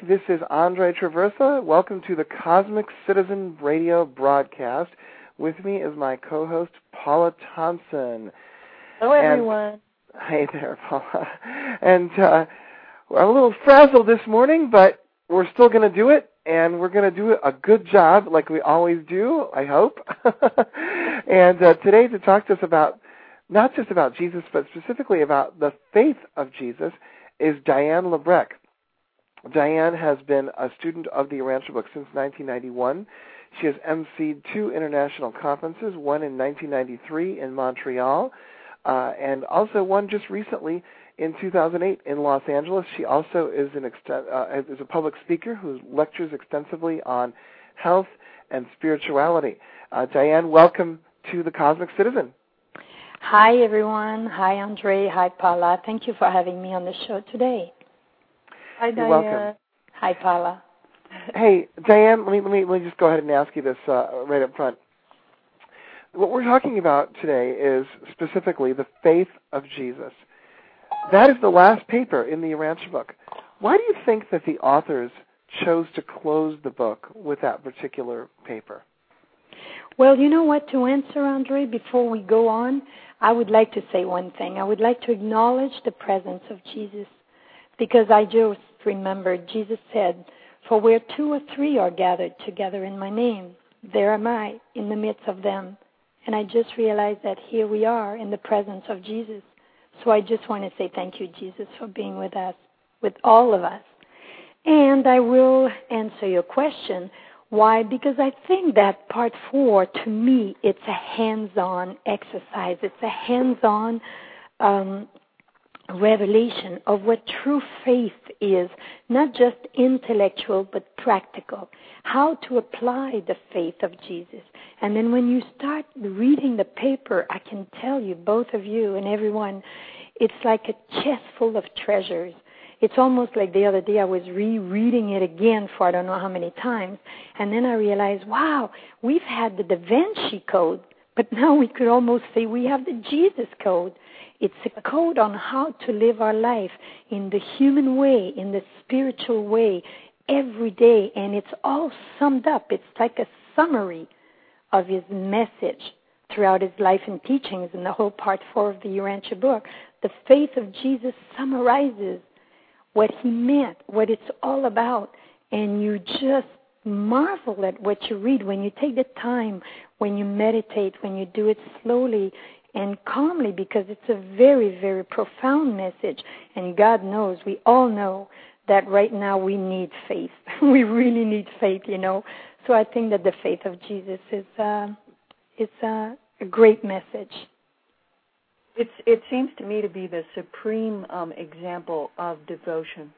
This is Andre Traversa. Welcome to the Cosmic Citizen radio broadcast. With me is my co-host, Paula Thompson. Hello, everyone. Hey there, Paula. And we're a little frazzled this morning, but we're still going to do it, and we're going to do a good job like we always do, I hope. And today to talk to us about, not just about Jesus, but specifically about the faith of Jesus, is Diane Lebrecht. Diane has been a student of the Urantia book since 1991. She has emceed 2 international conferences, one in 1993 in Montreal, and also one just recently in 2008 in Los Angeles. She also is is a public speaker who lectures extensively on health and spirituality. Diane, welcome to the Cosmic Citizen. Hi, everyone. Hi, Andre. Hi, Paula. Thank you for having me on the show today. Hi, Diane. You're welcome. Hi, Paula. Hey, Diane, let me just go ahead and ask you this right up front. What we're talking about today is specifically the faith of Jesus. That is the last paper in the Urantia book. Why do you think that the authors chose to close the book with that particular paper? Well, you know what, to answer, Andre, before we go on, I would like to say one thing. I would like to acknowledge the presence of Jesus, because I just remembered Jesus said, "For where 2 or 3 are gathered together in my name, there am I in the midst of them." And I just realized that here we are in the presence of Jesus. So I just want to say thank you, Jesus, for being with us, with all of us. And I will answer your question. Why? Because I think that part 4, to me, it's a hands-on exercise. It's a hands-on revelation of what true faith is, not just intellectual but practical, how to apply the faith of Jesus. And then when you start reading the paper, I can tell you, both of you and everyone, it's like a chest full of treasures. It's almost like the other day I was rereading it again for I don't know how many times, and then I realized, wow, we've had the Da Vinci Code, but now we could almost say we have the Jesus Code. It's a code on how to live our life in the human way, in the spiritual way, every day, and it's all summed up. It's like a summary of his message throughout his life and teachings in the whole part 4 of the Urantia book. The faith of Jesus summarizes what he meant, what it's all about, and you just marvel at what you read when you take the time, when you meditate, when you do it slowly and calmly, because it's a very, very profound message. And God knows, we all know that right now we need faith. We really need faith, you know. So I think that the faith of Jesus is a great message. It seems to me to be the supreme example of devotion,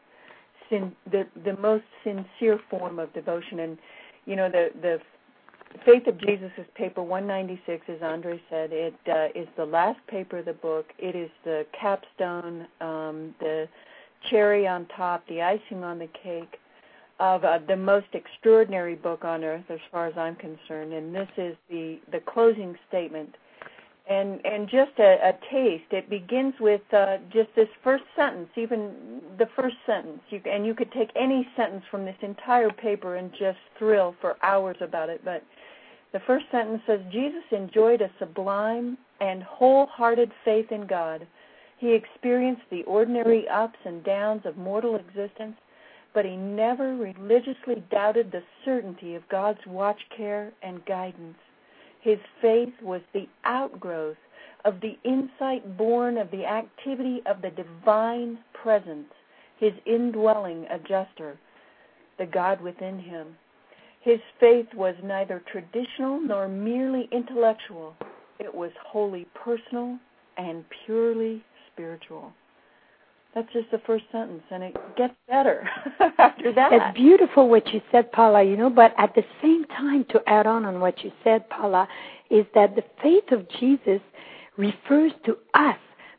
the most sincere form of devotion. And, you know, the Faith of Jesus is paper 196, as Andre said. It is the last paper of the book. It is the capstone, the cherry on top, the icing on the cake of the most extraordinary book on earth, as far as I'm concerned. And this is the closing statement. And just a taste. It begins with just this first sentence, even the first sentence. You could take any sentence from this entire paper and just thrill for hours about it. But the first sentence says, Jesus enjoyed a sublime and wholehearted faith in God. He experienced the ordinary ups and downs of mortal existence, but he never religiously doubted the certainty of God's watch care and guidance. His faith was the outgrowth of the insight born of the activity of the divine presence, his indwelling adjuster, the God within him. His faith was neither traditional nor merely intellectual. It was wholly personal and purely spiritual. That's just the first sentence, and it gets better after that. It's beautiful what you said, Paula, you know, but at the same time, to add on what you said, Paula, is that the faith of Jesus refers to us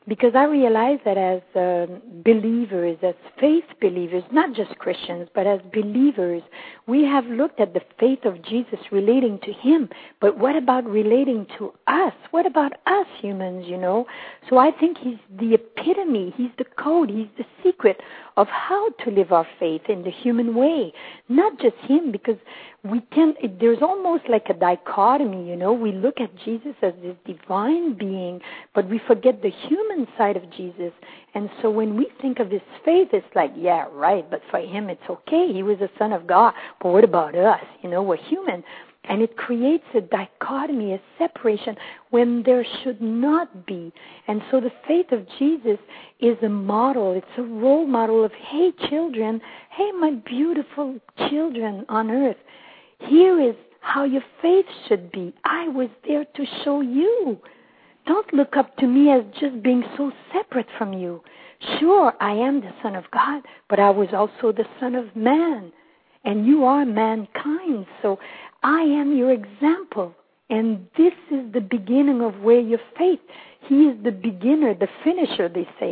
because I realize that as believers, as faith believers, not just Christians, but as believers, we have looked at the faith of Jesus relating to him, but what about relating to us? What about us humans, you know? So I think he's the epitome, he's the code, he's the secret of how to live our faith in the human way. Not just him, because there's almost like a dichotomy, you know. We look at Jesus as this divine being, but we forget the human side of Jesus. And so when we think of his faith, it's like, yeah, right, but for him it's okay. He was the Son of God. But what about us? You know, we're human. And it creates a dichotomy, a separation, when there should not be. And so the faith of Jesus is a model. It's a role model of, hey, children, hey, my beautiful children on earth, here is how your faith should be. I was there to show you. Don't look up to me as just being so separate from you. Sure, I am the Son of God, but I was also the Son of Man. And you are mankind, so I am your example. And this is the beginning of where your faith. He is the beginner, the finisher, they say,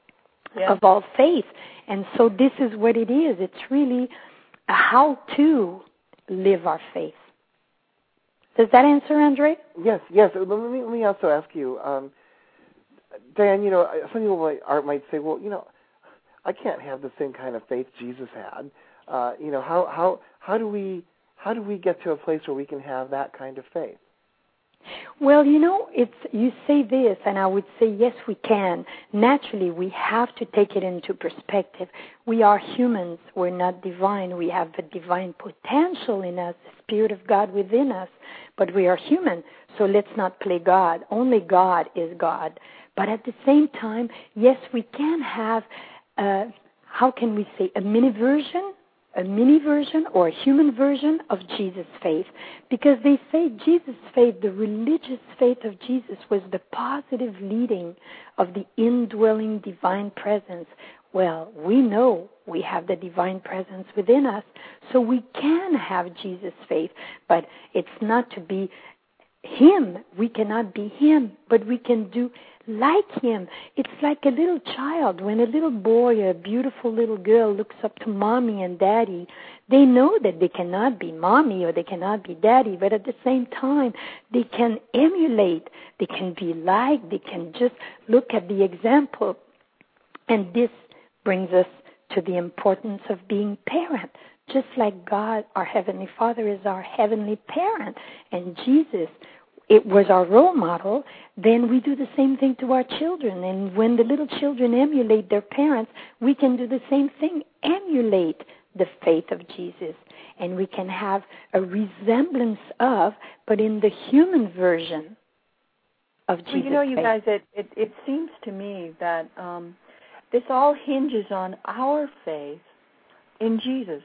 of all faith. And so this is what it is. It's really a how to live our faith. Does that answer, Andre? Yes. Let me also ask you, Diane, you know, some people might say, well, you know, I can't have the same kind of faith Jesus had. You know, how do we get to a place where we can have that kind of faith? Well, you know, you say this, and I would say, yes, we can. Naturally, we have to take it into perspective. We are humans. We're not divine. We have the divine potential in us, the Spirit of God within us, but we are human, so let's not play God. Only God is God. But at the same time, yes, we can have, how can we say, a mini version or a human version of Jesus' faith. Because they say Jesus' faith, the religious faith of Jesus, was the positive leading of the indwelling divine presence. Well, we know we have the divine presence within us, so we can have Jesus' faith, but it's not to be him. We cannot be him, but we can do like him. It's like a little child. When a little boy or a beautiful little girl looks up to mommy and daddy, they know that they cannot be mommy or they cannot be daddy, but at the same time, they can emulate, they can be like, they can just look at the example. And this brings us to the importance of being parent. Just like God, our Heavenly Father, is our heavenly parent, and Jesus, it was our role model, then we do the same thing to our children. And when the little children emulate their parents, we can do the same thing, emulate the faith of Jesus. And we can have a resemblance of, but in the human version of Jesus' well, you know, you faith. guys, it seems to me that this all hinges on our faith in Jesus.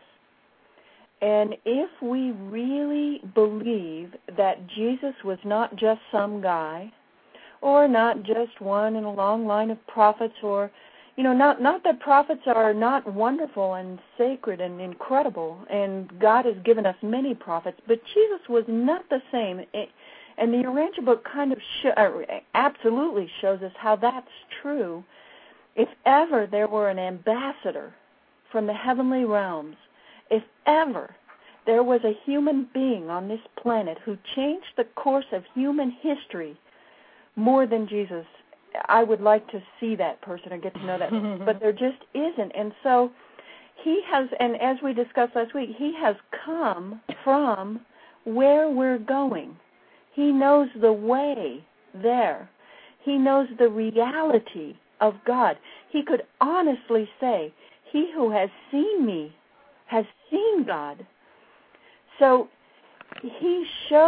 And if we really believe that Jesus was not just some guy, or not just one in a long line of prophets, or, you know, not that prophets are not wonderful and sacred and incredible, and God has given us many prophets, but Jesus was not the same. And the Urantia book kind of absolutely shows us how that's true. If ever there were an ambassador from the heavenly realms, if ever there was a human being on this planet who changed the course of human history more than Jesus, I would like to see that person or get to know that person. But there just isn't. And so he has, and as we discussed last week, he has come from where we're going. He knows the way there. He knows the reality of God. He could honestly say, he who has seen me has seen God. So he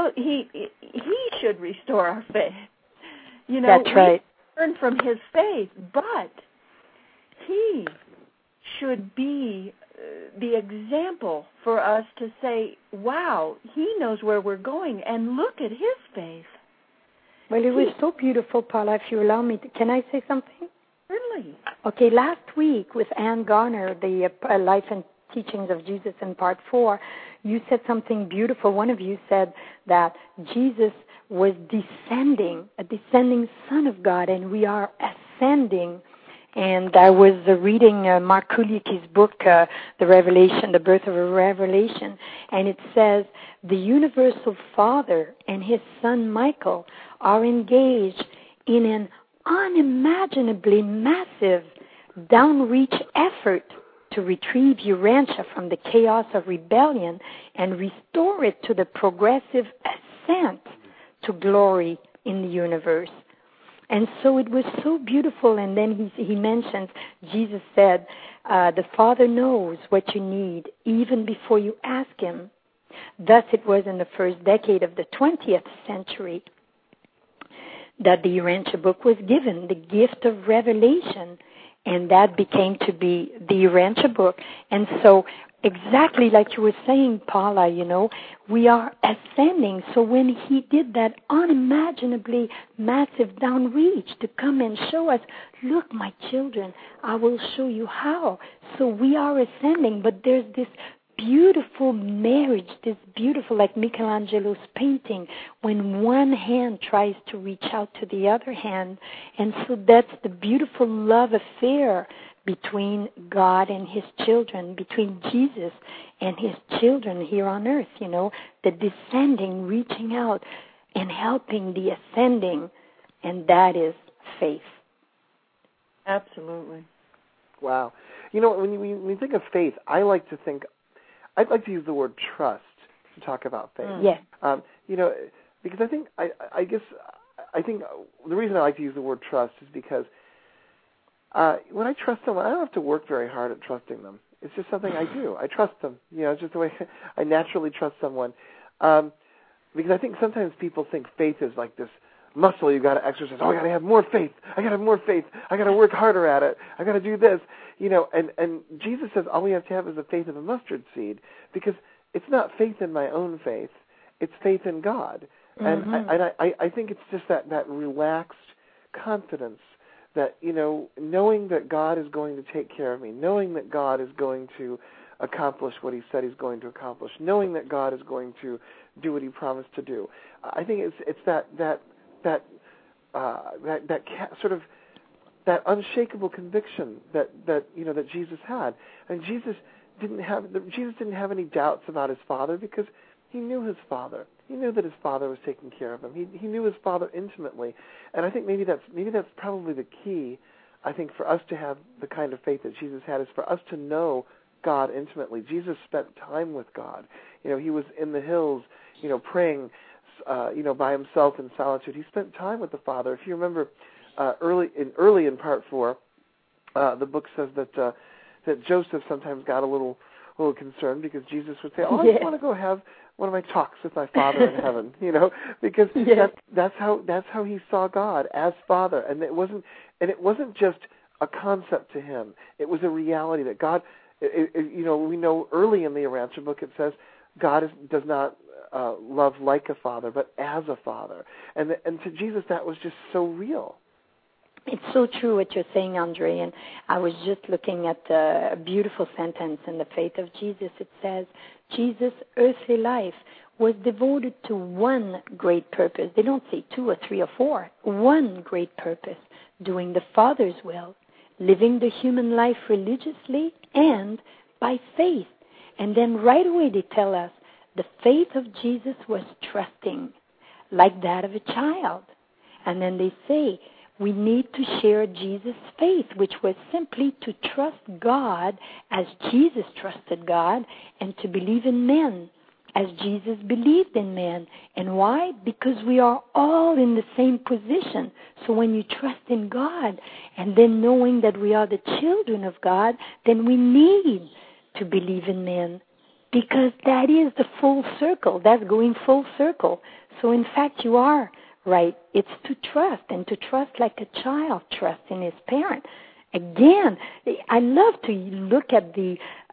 should restore our faith. You know, that's right. We learn from his faith, but he should be the example for us to say, wow, he knows where we're going, and look at his faith. Well, it was so beautiful, Paula, if you allow me. Can I say something? Certainly. Okay, last week with Ann Garner, the Life and Teachings of Jesus in Part 4, you said something beautiful. One of you said that Jesus was a descending Son of God, and we are ascending. And I was reading Mark Kulicki's book, The Revelation, The Birth of a Revelation, and it says the universal Father and his son Michael are engaged in an unimaginably massive downreach effort to retrieve Urantia from the chaos of rebellion and restore it to the progressive ascent to glory in the universe. And so it was so beautiful. And then he mentions, Jesus said, the Father knows what you need even before you ask him. Thus it was in the first decade of the 20th century that the Urantia book was given, the gift of revelation, and that became to be the Urantia book. And so exactly like you were saying, Paula, we are ascending. So when he did that unimaginably massive downreach to come and show us, look, my children, I will show you how. So we are ascending, but there's this beautiful marriage, this beautiful, like Michelangelo's painting, when one hand tries to reach out to the other hand. And so that's the beautiful love affair between God and his children, between Jesus and his children here on earth, the descending, reaching out and helping the ascending, and that is faith. Absolutely. Wow. When you think of faith, I'd like to use the word trust to talk about faith. Yes. Because I think the reason I like to use the word trust is because when I trust someone, I don't have to work very hard at trusting them. It's just something I do. I trust them. It's just the way I naturally trust someone. Because I think sometimes people think faith is like this muscle you got to exercise. Oh, I got to have more faith. I got to have more faith. I got to work harder at it. I got to do this. And Jesus says all we have to have is the faith of a mustard seed, because it's not faith in my own faith. It's faith in God. Mm-hmm. And I think it's just that relaxed confidence that, knowing that God is going to take care of me, knowing that God is going to accomplish what he said he's going to accomplish, knowing that God is going to do what he promised to do. I think it's that sort of that unshakable conviction that Jesus had. And Jesus didn't have any doubts about his Father, because he knew his Father. He knew that his Father was taking care of him. He knew his Father intimately. And I think maybe that's probably the key, I think, for us to have the kind of faith that Jesus had, is for us to know God intimately. Jesus spent time with God. He was in the hills, praying, by himself in solitude. He spent time with the Father. If you remember, early in part 4, the book says that Joseph sometimes got a little concerned, because Jesus would say, "Oh, I just want to go have one of my talks with my Father in heaven," because that's how he saw God, as Father, and it wasn't just a concept to him. It was a reality that God. We know early in the Urantia book it says God does not love like a father, but as a father, and to Jesus that was just so real. It's so true what you're saying, Andre, and I was just looking at a beautiful sentence in the faith of Jesus. It says, Jesus' earthly life was devoted to one great purpose. They don't say 2 or 3 or 4. One great purpose, doing the Father's will, living the human life religiously and by faith. And then right away they tell us the faith of Jesus was trusting, like that of a child. And then they say, we need to share Jesus' faith, which was simply to trust God as Jesus trusted God, and to believe in men as Jesus believed in men. And why? Because we are all in the same position. So when you trust in God, and then knowing that we are the children of God, then we need to believe in men, because that is the full circle. That's going full circle. So in fact, you are right. It's to trust, and to trust like a child trusts in his parent. Again, I love to look at the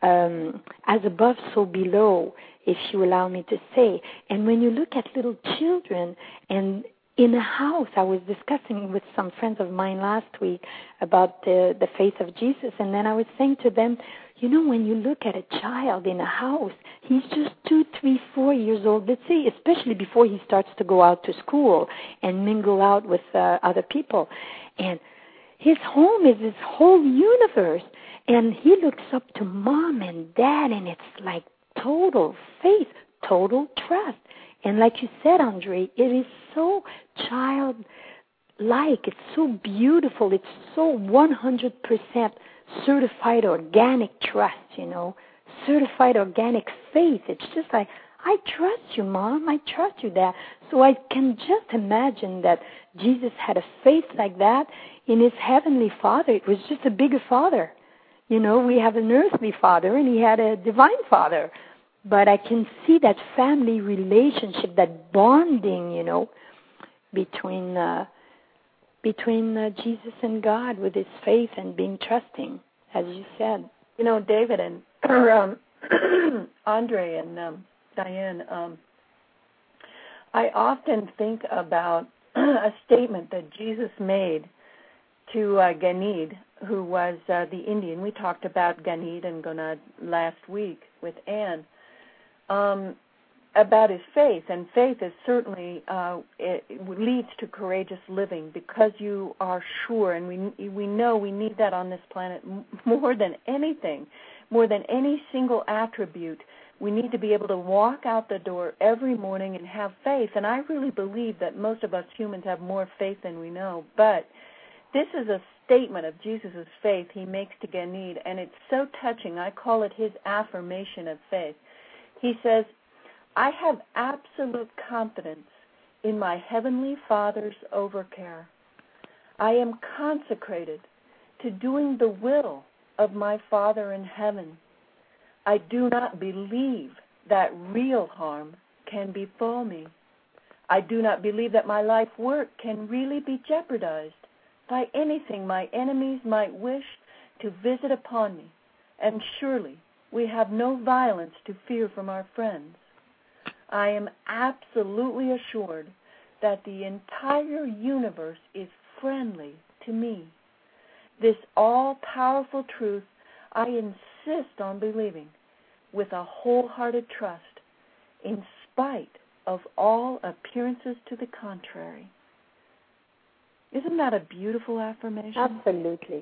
as above, so below, if you allow me to say. And when you look at little children, and in a house, I was discussing with some friends of mine last week about the faith of Jesus, and then I was saying to them, when you look at a child in a house, he's just 2, 3, 4 years old, let's say, especially before he starts to go out to school and mingle out with other people. And His home is his whole universe. And he looks up to Mom and Dad, and it's like total faith, total trust. And like you said, Andre, it is so childlike. It's so beautiful. It's so 100% certified organic trust, certified organic faith. It's just like, I trust you, Mom. I trust you, Dad. So I can just imagine that Jesus had a faith like that in his heavenly Father. It was just a bigger Father. We have an earthly Father, and he had a divine Father. But I can see that family relationship, that bonding, between Jesus and God with his faith and being trusting, as you said. David and Andre and Diane, I often think about a statement that Jesus made to Ganid, who was the Indian. We talked about Ganid and Gonad last week with Anne, about his faith. And faith is certainly, it leads to courageous living because you are sure, and we know we need that on this planet more than anything, more than any single attribute. We need to be able to walk out the door every morning and have faith. And I really believe that most of us humans have more faith than we know. But this is a statement of Jesus' faith he makes to Ganid, and it's so touching. I call it his affirmation of faith. He says, I have absolute confidence in my heavenly Father's overcare. I am consecrated to doing the will of my Father in heaven. I do not believe that real harm can befall me. I do not believe that my life work can really be jeopardized by anything my enemies might wish to visit upon me, and surely we have no violence to fear from our friends. I am absolutely assured that the entire universe is friendly to me. This all-powerful truth I insist on believing with a wholehearted trust, in spite of all appearances to the contrary. Isn't that a beautiful affirmation? Absolutely.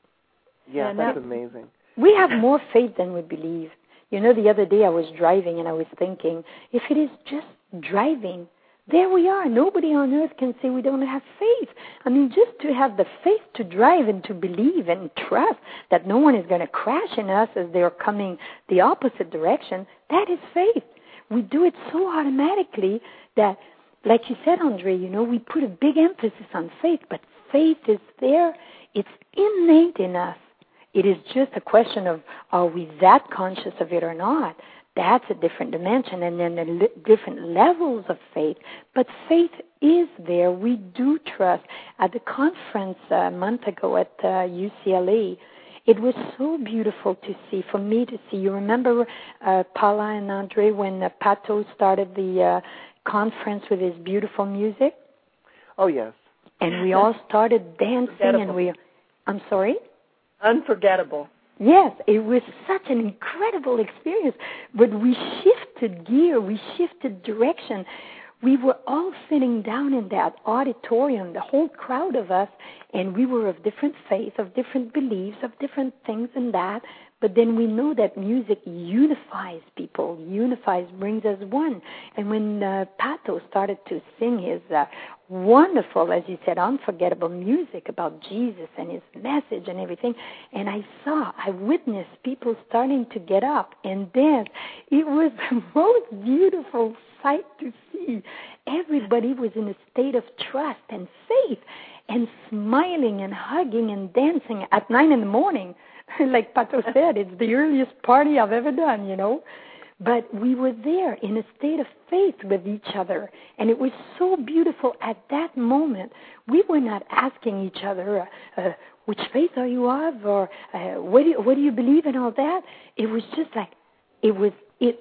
Yeah, that's amazing. We have more faith than we believe. The other day I was driving and I was thinking, if it is just driving, there we are. Nobody on earth can say we don't have faith. I mean, just to have the faith to drive and to believe and trust that no one is going to crash in us as they're coming the opposite direction, that is faith. We do it so automatically that, like you said, Andre, we put a big emphasis on faith, but faith is there. It's innate in us. It is just a question of, are we that conscious of it or not? That's a different dimension, and then the different levels of faith. But faith is there. We do trust. At the conference a month ago at UCLA, it was so beautiful to see, for me to see. You remember, Paula and Andre, when Pato started the conference with his beautiful music? Oh, yes. And we all started dancing, and I'm sorry? Unforgettable. Yes, it was such an incredible experience. But we shifted gear, we shifted direction. We were all sitting down in that auditorium, the whole crowd of us, and we were of different faith, of different beliefs, of different things and that. But then we know that music unifies people, brings us one. And when Pato started to sing his wonderful, as you said, unforgettable music about Jesus and his message and everything, and I witnessed people starting to get up and dance. It was the most beautiful sight to see. Everybody was in a state of trust and faith and smiling and hugging and dancing at 9 a.m. Like Pato said, it's the earliest party I've ever done, But we were there in a state of faith with each other, and it was so beautiful at that moment. We were not asking each other, which faith are you of, or what do you believe in, all that. It was just like, it was,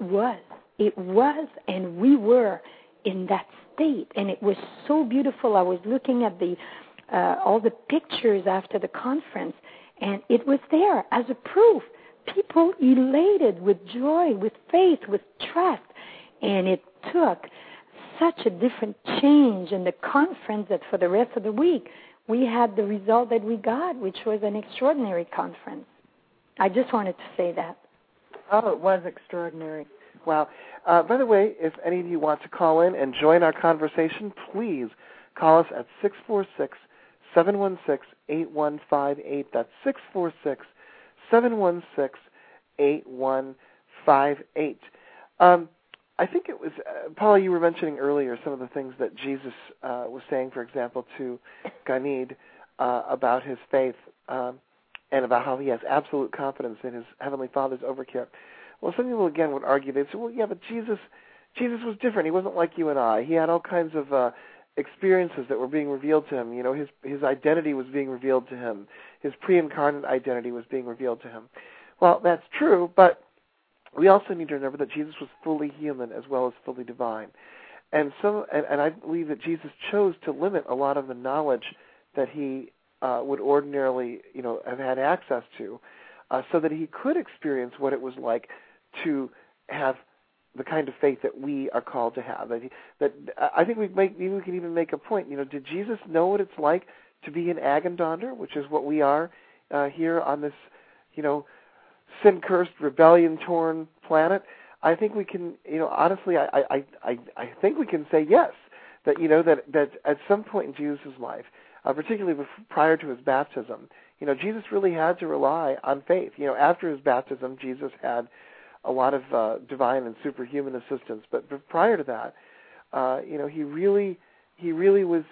and we were in that state, and it was so beautiful. I was looking at all the pictures after the conference, and it was there as a proof. People elated with joy, with faith, with trust. And it took such a different change in the conference that for the rest of the week, we had the result that we got, which was an extraordinary conference. I just wanted to say that. Oh, it was extraordinary. Wow. By the way, if any of you want to call in and join our conversation, please call us at 646-716-8158. That's 646-716-8158. I think it was, Paula, you were mentioning earlier some of the things that Jesus was saying, for example, to Ganid about his faith and about how he has absolute confidence in his Heavenly Father's overcare. Well, some people, again, would argue, they'd say, well, yeah, but Jesus was different. He wasn't like you and I. He had all kinds of experiences that were being revealed to him. You know, his identity was being revealed to him. His pre-incarnate identity was being revealed to him. Well, that's true, but we also need to remember that Jesus was fully human as well as fully divine. And I believe that Jesus chose to limit a lot of the knowledge that he would ordinarily, have had access to, so that he could experience what it was like to have the kind of faith that we are called to have. That I think we can even make a point. Did Jesus know what it's like to be an Agendander, which is what we are here on this, sin-cursed, rebellion-torn planet? I think we can, honestly, I think we can say yes. That that at some point in Jesus' life, particularly prior to his baptism, Jesus really had to rely on faith. After his baptism, Jesus had a lot of divine and superhuman assistance. But prior to that, he really was,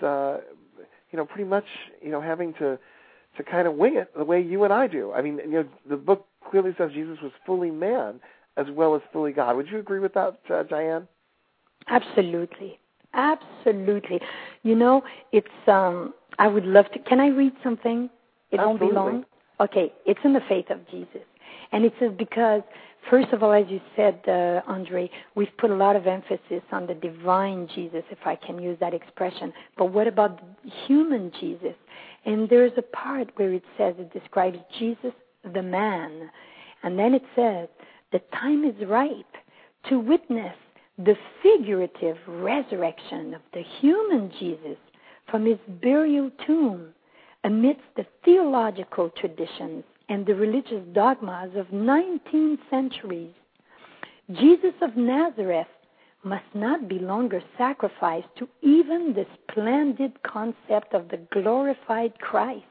pretty much, having to kind of wing it the way you and I do. I mean, the book clearly says Jesus was fully man as well as fully God. Would you agree with that, Diane? Absolutely. Absolutely. It's, I would love to. Can I read something? It Absolutely. Won't be long. Okay. It's in the faith of Jesus. And it says because, first of all, as you said, Andre, we've put a lot of emphasis on the divine Jesus, if I can use that expression. But what about the human Jesus? And there's a part where it says, it describes Jesus, the man. And then it says, the time is ripe to witness the figurative resurrection of the human Jesus from his burial tomb amidst the theological traditions and the religious dogmas of 19 centuries. Jesus of Nazareth must not be longer sacrificed to even the splendid concept of the glorified Christ.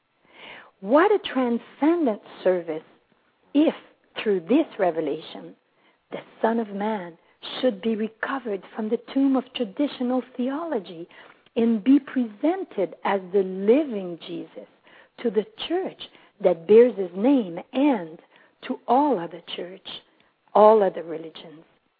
What a transcendent service if, through this revelation, the Son of Man should be recovered from the tomb of traditional theology and be presented as the living Jesus to the church that bears his name and to all other church, all other religions.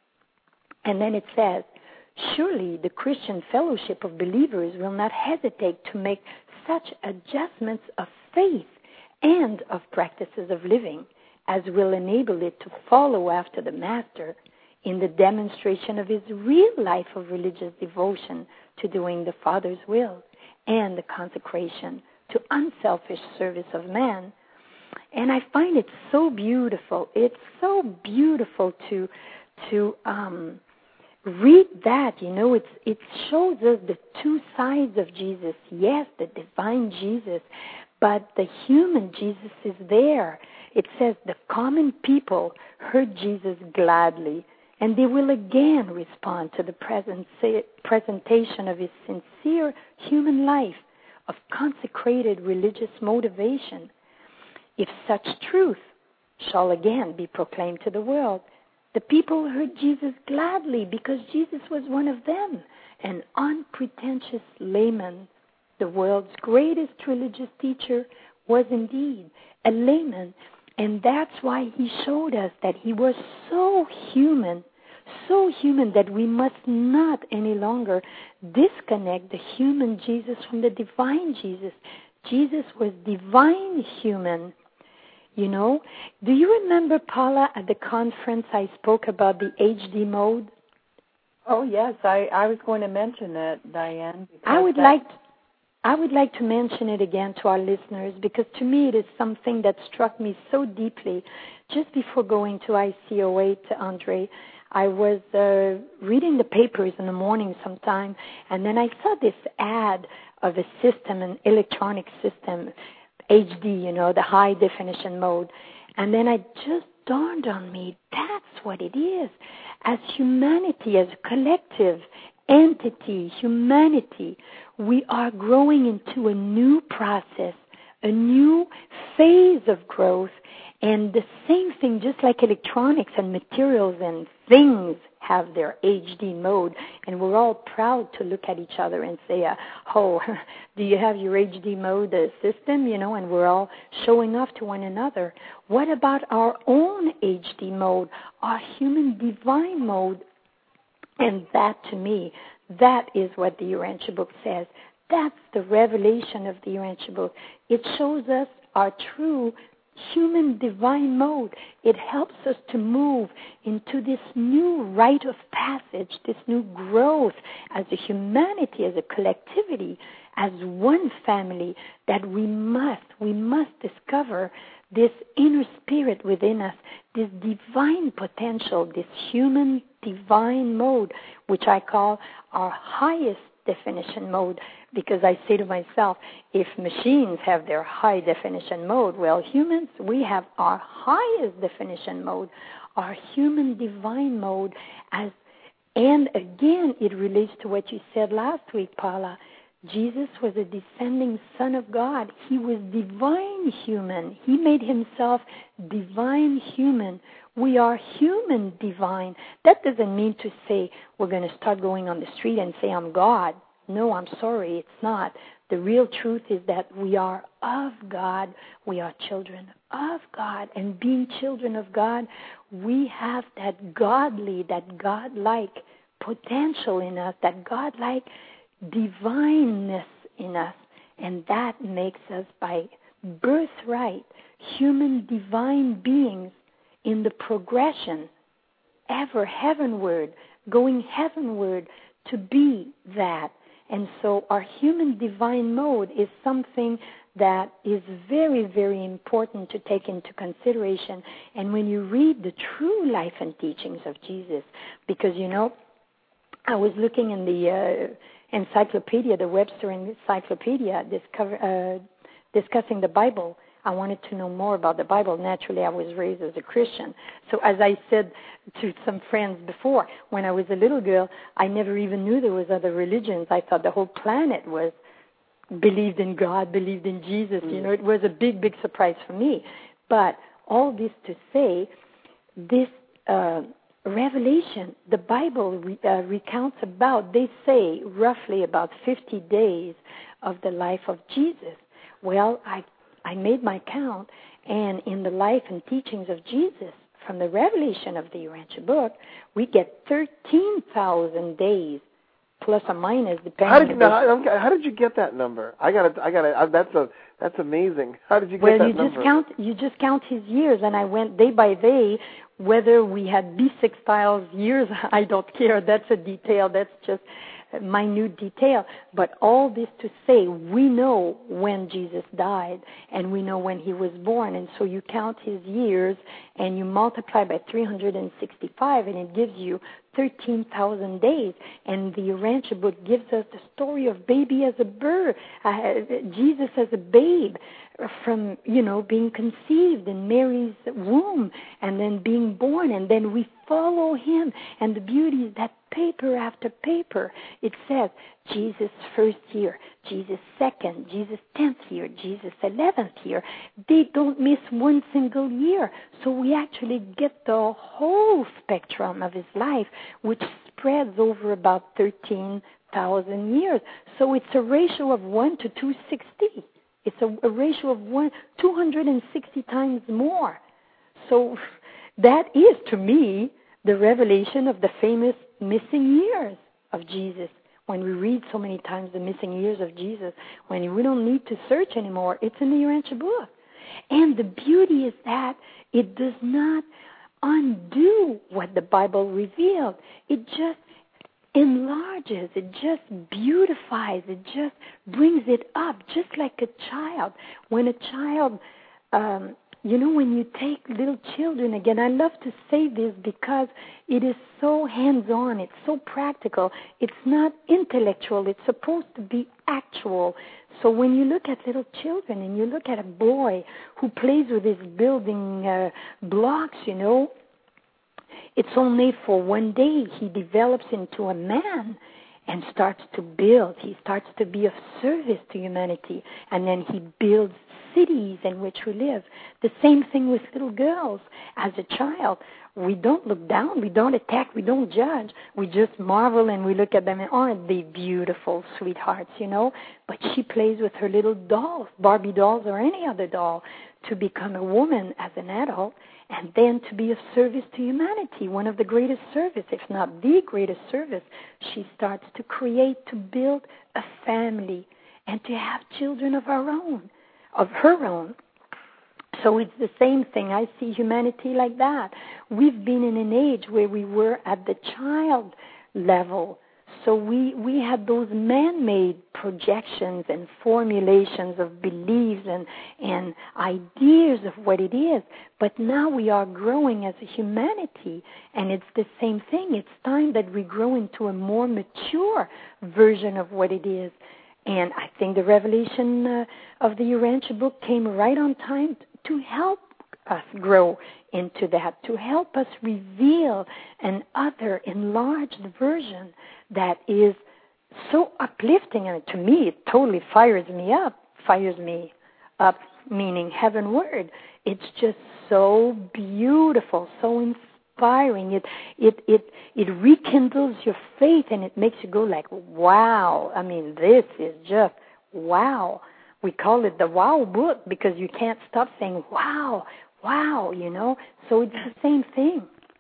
And then it says, surely the Christian fellowship of believers will not hesitate to make such adjustments of faith and of practices of living as will enable it to follow after the Master in the demonstration of his real life of religious devotion to doing the Father's will and the consecration to unselfish service of man. And I find it so beautiful. It's so beautiful to read that. It shows us the two sides of Jesus. Yes, the divine Jesus, but the human Jesus is there. It says the common people heard Jesus gladly, and they will again respond to the presentation of his sincere human life of consecrated religious motivation. If such truth shall again be proclaimed to the world, the people heard Jesus gladly because Jesus was one of them, an unpretentious layman. The world's greatest religious teacher was indeed a layman, and that's why he showed us that he was so human that we must not any longer disconnect the human Jesus from the divine Jesus. Jesus was divine human. Do you remember, Paula, at the conference I spoke about the HD mode? Oh, yes, I was going to mention that, Diane. I would like to mention it again to our listeners because to me it is something that struck me so deeply. Just before going to ICO8, Andre, I was reading the papers in the morning sometime, and then I saw this ad of a system, an electronic system, HD, the high definition mode. And then it just dawned on me, that's what it is. As humanity, as a collective entity, humanity, we are growing into a new process, a new phase of growth. And the same thing, just like electronics and materials and things have their HD mode, and we're all proud to look at each other and say, oh, do you have your HD mode system, and we're all showing off to one another. What about our own HD mode, our human divine mode? And that, to me, that is what the Urantia book says. That's the revelation of the Urantia book. It shows us our true human divine mode. It helps us to move into this new rite of passage, this new growth as a humanity, as a collectivity, as one family, that we must discover this inner spirit within us, this divine potential, this human divine mode, which I call our highest definition mode, because I say to myself, if machines have their high definition mode, well, humans, we have our highest definition mode, our human divine mode. And again, it relates to what you said last week, Paula. Jesus was a descending Son of God. He was divine human. He made himself divine human. We are human divine. That doesn't mean to say we're going to start going on the street and say, I'm God. No, I'm sorry, it's not. The real truth is that we are of God. We are children of God. And being children of God, we have that godly, that godlike potential in us, that godlike divineness in us. And that makes us, by birthright, human divine beings in the progression, ever heavenward, going heavenward to be that. And so our human divine mode is something that is very, very important to take into consideration. And when you read the true life and teachings of Jesus, because, I was looking in the encyclopedia, the Webster Encyclopedia, discussing the Bible. I wanted to know more about the Bible. Naturally, I was raised as a Christian. So as I said to some friends before, when I was a little girl, I never even knew there was other religions. I thought the whole planet believed in God, believed in Jesus. It was a big, big surprise for me. But all this to say, this revelation, the Bible recounts they say, roughly about 50 days of the life of Jesus. Well, I made my count, and in the life and teachings of Jesus, from the revelation of the Urantia book, we get 13,000 days, plus or minus, depending. How did you get that number? That's amazing. How did you get that number? Well, you just count his years, and I went day by day. Whether we had bisextiles years, I don't care. That's a detail. That's just minute detail. But all this to say, we know when Jesus died, and we know when he was born. And so you count his years, and you multiply by 365, and it gives you 13,000 days. And the Urantia book gives us the story of baby as a bird, Jesus as a babe, from, being conceived in Mary's womb, and then being born, and then we follow him. And the beauty is that paper after paper, it says Jesus' first year, Jesus' second, Jesus' 10th year, Jesus' 11th year. They don't miss one single year. So we actually get the whole spectrum of his life, which spreads over about 13,000 years. So it's a ratio of 1 to 260. It's a ratio of 260 times more. So that is, to me, the revelation of the famous missing years of Jesus. When we read so many times the missing years of Jesus, when we don't need to search anymore, it's in the Urantia book. And the beauty is that it does not undo what the Bible revealed. It just enlarges, it just beautifies, it just brings it up, just like a child. When a child, when you take little children, again, I love to say this because it is so hands-on, it's so practical, it's not intellectual, it's supposed to be actual. So when you look at little children and you look at a boy who plays with his building blocks, it's only for one day he develops into a man and starts to build. He starts to be of service to humanity, and then he builds cities in which we live. The same thing with little girls. As a child, we don't look down, we don't attack, we don't judge. We just marvel and we look at them and aren't they beautiful sweethearts, But she plays with her little dolls, Barbie dolls or any other doll, to become a woman as an adult, and then to be of service to humanity, one of the greatest service, if not the greatest service. She starts to create, to build a family, and to have children of her own. So it's the same thing. I see humanity like that. We've been in an age where we were at the child level. So we had those man-made projections and formulations of beliefs and ideas of what it is. But now we are growing as a humanity, and it's the same thing. It's time that we grow into a more mature version of what it is. And I think the revelation of the Urantia book came right on time to help us grow into that, to help us reveal an other enlarged version that is so uplifting. And to me, it totally fires me up, meaning heavenward. It's just so beautiful, so inspiring. It rekindles your faith, and it makes you go like, wow. I mean, this is just wow. We call it the wow book because you can't stop saying wow, So it's the same thing.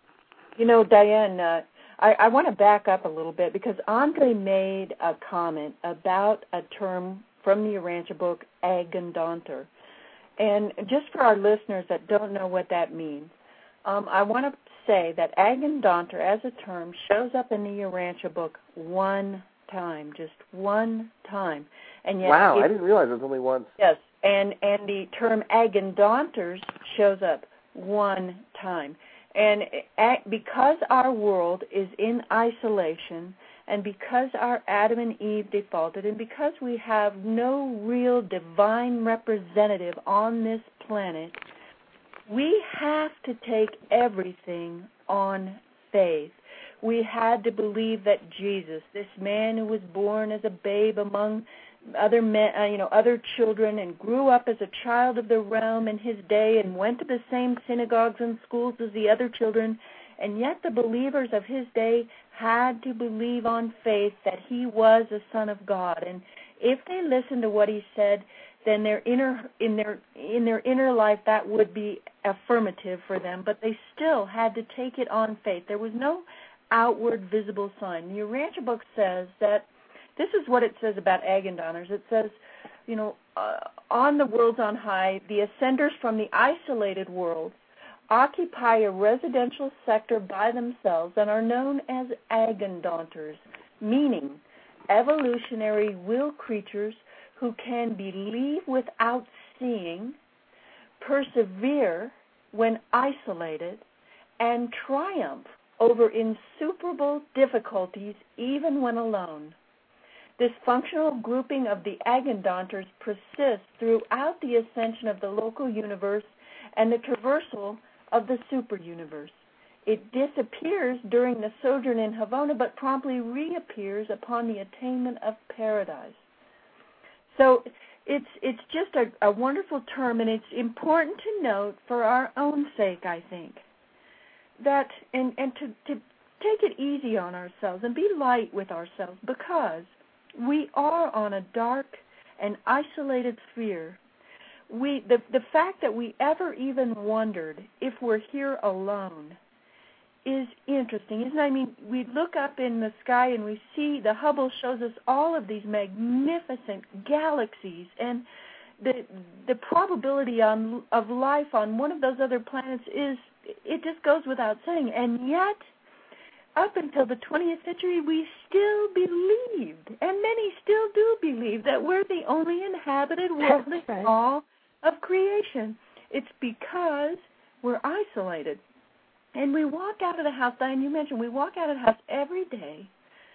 Diane, I want to back up a little bit because Andre made a comment about a term from the Urantia book, Agendanter. And just for our listeners that don't know what that means, I want to say that Agendanter as a term shows up in the Urantia book one time, just one time. And yet wow, I didn't realize it was only once. Yes, and the term Agendanters shows up one time. And because our world is in isolation, and because our Adam and Eve defaulted, and because we have no real divine representative on this planet, we have to take everything on faith. We had to believe that Jesus, this man who was born as a babe among other men, other children, and grew up as a child of the realm in his day, and went to the same synagogues and schools as the other children, and yet the believers of his day had to believe on faith that he was a Son of God. And if they listened to what he said, then in their inner life that would be affirmative for them, but they still had to take it on faith. There was no outward visible sign. The Urantia book says that this is what it says about Agendanters. It says, on the worlds on high, the ascenders from the isolated worlds occupy a residential sector by themselves and are known as Agendanters, meaning evolutionary will creatures who can believe without seeing, persevere when isolated, and triumph over insuperable difficulties even when alone. This functional grouping of the Agendanters persists throughout the ascension of the local universe and the traversal of the super-universe. It disappears during the sojourn in Havona, but promptly reappears upon the attainment of paradise. So it's just a wonderful term, and it's important to note for our own sake, I think, that and to take it easy on ourselves and be light with ourselves, because we are on a dark and isolated sphere. The fact that we ever even wondered if we're here alone is interesting, isn't it? I mean, we look up in the sky and we see, the Hubble shows us all of these magnificent galaxies, and the probability of life on one of those other planets it just goes without saying. And yet, up until the 20th century, we still believed, and many still do believe, that we're the only inhabited world in all of creation. It's because we're isolated. And we walk out of the house, Diane, you mentioned, we walk out of the house every day,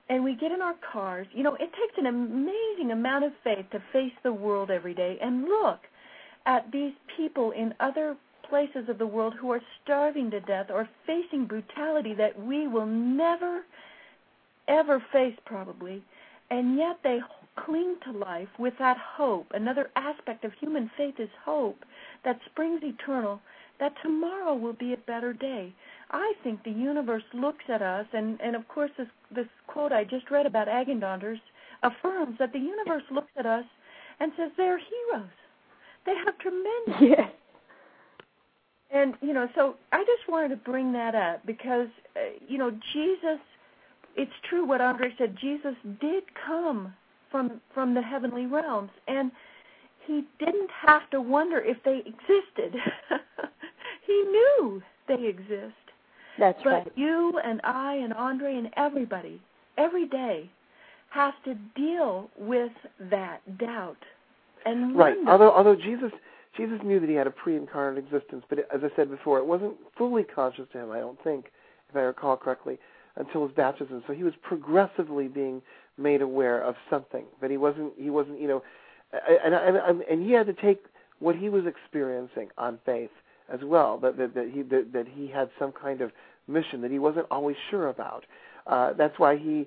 and we get in our cars. You know, it takes an amazing amount of faith to face the world every day and look at these people in other places of the world who are starving to death or facing brutality that we will never, ever face probably, and yet they cling to life with that hope. Another aspect of human faith is hope that springs eternal, that tomorrow will be a better day. I think the universe looks at us, and of course this quote I just read about Agendonders affirms that the universe looks at us and says they're heroes. They have tremendous. Yes. And, you know, so I just wanted to bring that up because, you know, Jesus, it's true what Andre said, Jesus did come from the heavenly realms, and he didn't have to wonder if they existed. He knew they exist. That's right. But you and I and Andre and everybody, every day, has to deal with that doubt. And right. wonder. Although Jesus knew that he had a pre-incarnate existence, but as I said before, it wasn't fully conscious to him, I don't think, if I recall correctly, until his baptism. So he was progressively being made aware of something, but he wasn't, you know, and he had to take what he was experiencing on faith as well, that he had some kind of mission that he wasn't always sure about. That's why the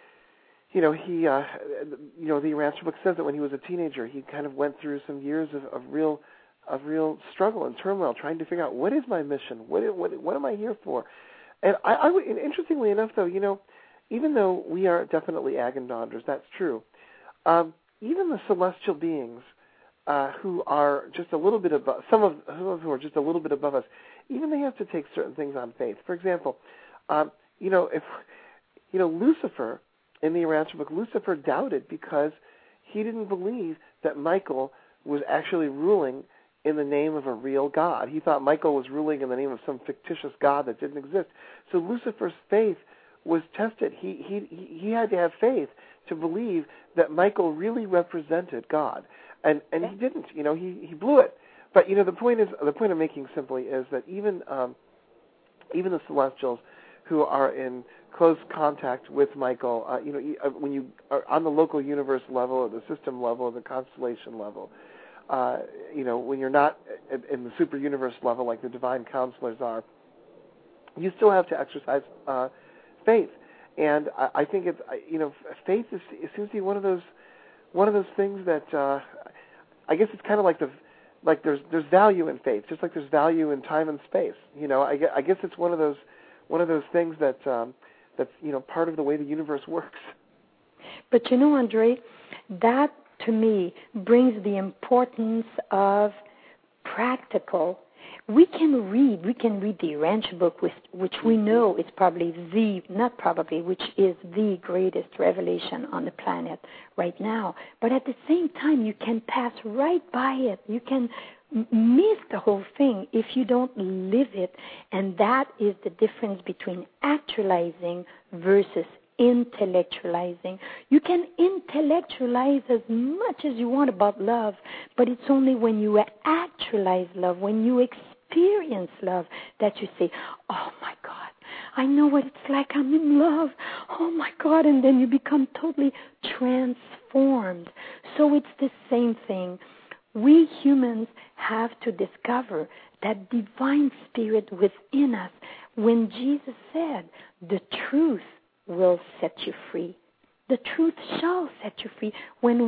Urantia book says that when he was a teenager, he kind of went through some years of real struggle and turmoil, trying to figure out what is my mission, what am I here for. And and interestingly enough, though, you know, even though we are definitely Agendonders, that's true. Even the celestial beings who are just a little bit above, some of who are just a little bit above us, even they have to take certain things on faith. For example, Lucifer, in the Urantia book, Lucifer doubted because he didn't believe that Michael was actually ruling in the name of a real God. He thought Michael was ruling in the name of some fictitious God that didn't exist. So Lucifer's faith was tested. He had to have faith to believe that Michael really represented God, and he didn't. You know, he blew it. But you know, the point I'm making simply is that even the celestials who are in close contact with Michael, when you are on the local universe level or the system level or the constellation level, when you're not in the super universe level like the divine counselors are, you still have to exercise faith. And I think it's, faith it seems to be one of those things that I guess it's kind of like there's value in faith, just like there's value in time and space. You know, I guess it's one of those things that's part of the way the universe works. But you know, Andre, that to me brings the importance of practical. We can read the Urantia book, which we know is which is the greatest revelation on the planet right now. But at the same time, you can pass right by it. You can miss the whole thing if you don't live it. And that is the difference between actualizing versus intellectualizing. You can intellectualize as much as you want about love, but it's only when you actualize love, when you experience love, that you say, oh my God, I know what it's like, I'm in love, oh my God, and then you become totally transformed. So it's the same thing. We humans have to discover that divine spirit within us. When Jesus said, the truth will set you free. The truth shall set you free. When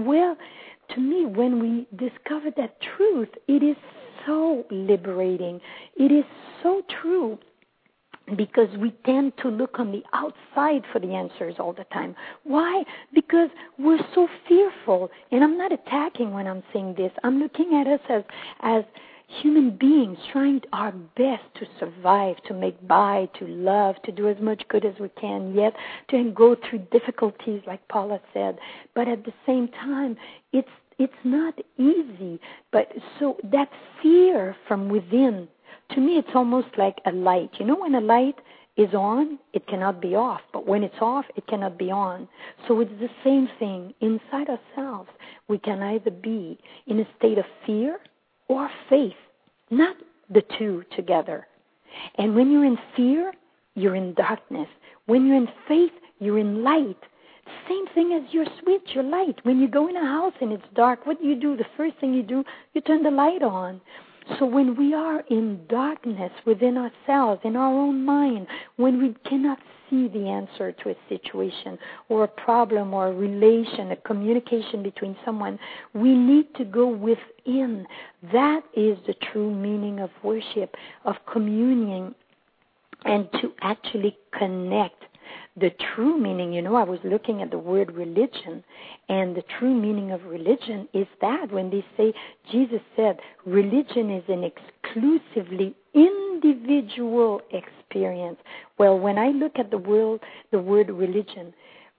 we discover that truth, it is so liberating. It is so true, because we tend to look on the outside for the answers all the time. Why? Because we're so fearful. And I'm not attacking when I'm saying this. I'm looking at us as human beings trying our best to survive, to make by, to love, to do as much good as we can, yet to go through difficulties like Paula said. But at the same time, it's not easy. But so that fear from within, to me, it's almost like a light. You know, when a light is on, it cannot be off. But when it's off, it cannot be on. So it's the same thing. Inside ourselves, we can either be in a state of fear or faith, not the two together. And when you're in fear, you're in darkness. When you're in faith, you're in light. Same thing as your switch, your light. When you go in a house and it's dark, what do? The first thing you do, you turn the light on. So when we are in darkness within ourselves, in our own mind, when we cannot see the answer to a situation or a problem or a relation, a communication between someone, we need to go within. That is the true meaning of worship, of communion, and to actually connect. The true meaning, I was looking at the word religion, and the true meaning of religion is that when they say, Jesus said, religion is an exclusively individual experience. Well, when I look at the word religion,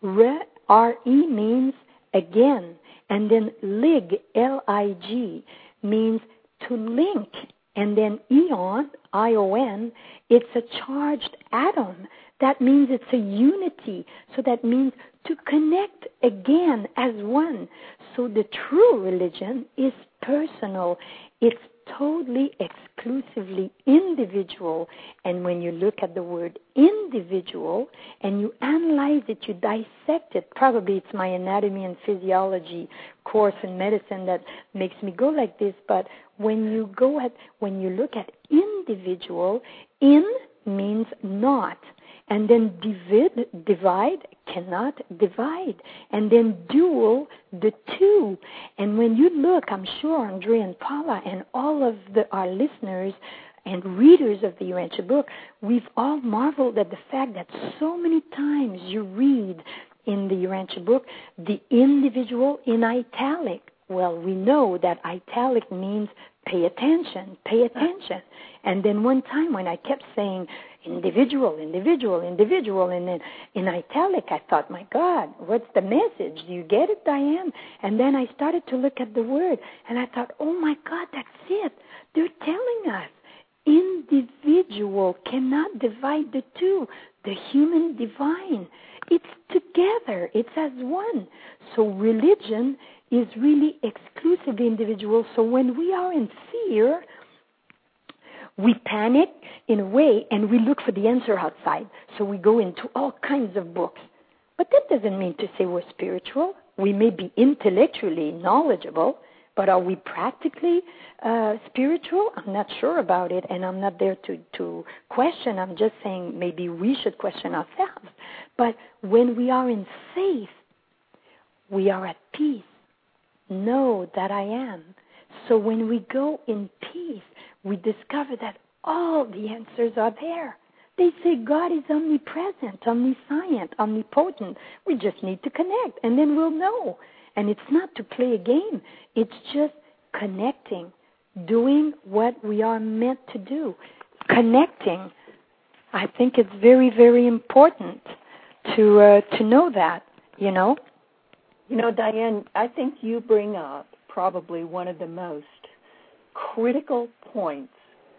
R-E means again, and then lig, L-I-G, means to link, and then ion, I-O-N, it's a charged atom. That means it's a unity. So that means to connect again as one. So the true religion is personal. It's totally, exclusively individual. And when you look at the word individual and you analyze it, you dissect it, probably it's my anatomy and physiology course in medicine that makes me go like this, but when you look at individual, in means not. And then divide, cannot divide. And then dual, the two. And when you look, I'm sure Andre and Paula and all of our listeners and readers of the Urantia book, we've all marveled at the fact that so many times you read in the Urantia book the individual in italic. Well, we know that italic means pay attention, pay attention. And then one time when I kept saying individual, and then in italic, I thought, my God, what's the message? Do you get it, Diane? And then I started to look at the word, and I thought, oh my God, that's it. They're telling us individual cannot divide the two, the human divine. It's together. It's as one. So religion is really exclusively individual. So when we are in fear, we panic in a way and we look for the answer outside. So we go into all kinds of books. But that doesn't mean to say we're spiritual. We may be intellectually knowledgeable, but are we practically spiritual? I'm not sure about it, and I'm not there to question. I'm just saying maybe we should question ourselves. But when we are in faith, we are at peace. Know that I am. So when we go in peace, we discover that all the answers are there. They say God is omnipresent, omniscient, omnipotent. We just need to connect, and then we'll know. And it's not to play a game. It's just connecting, doing what we are meant to do. Connecting. I think it's very, very important to know that, You know, Diane, I think you bring up probably one of the most critical points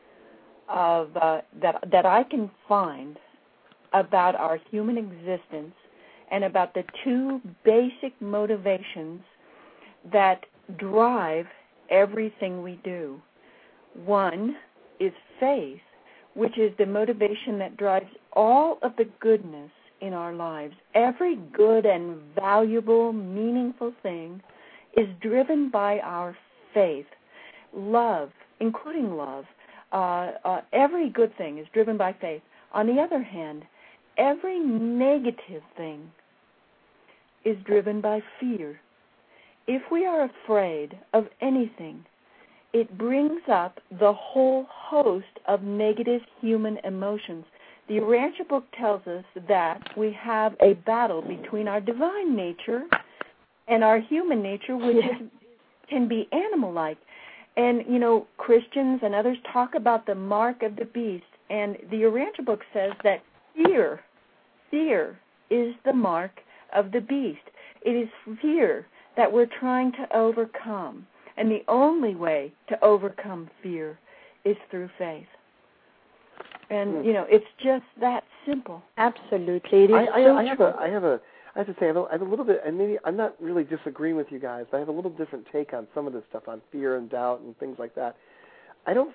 of that I can find about our human existence and about the two basic motivations that drive everything we do. One is faith, which is the motivation that drives all of the goodness in our lives. Every good and valuable, meaningful thing is driven by our faith. Love, including love, every good thing is driven by faith. On the other hand, every negative thing is driven by fear. If we are afraid of anything, it brings up the whole host of negative human emotions. The Urantia book tells us that we have a battle between our divine nature and our human nature, which can be animal-like. And, Christians and others talk about the mark of the beast. And the Urantia book says that fear is the mark of the beast. It is fear that we're trying to overcome. And the only way to overcome fear is through faith. And, it's just that simple. Absolutely. It is I have to say, I have a little bit, and maybe I'm not really disagreeing with you guys, but I have a little different take on some of this stuff, on fear and doubt and things like that. I don't,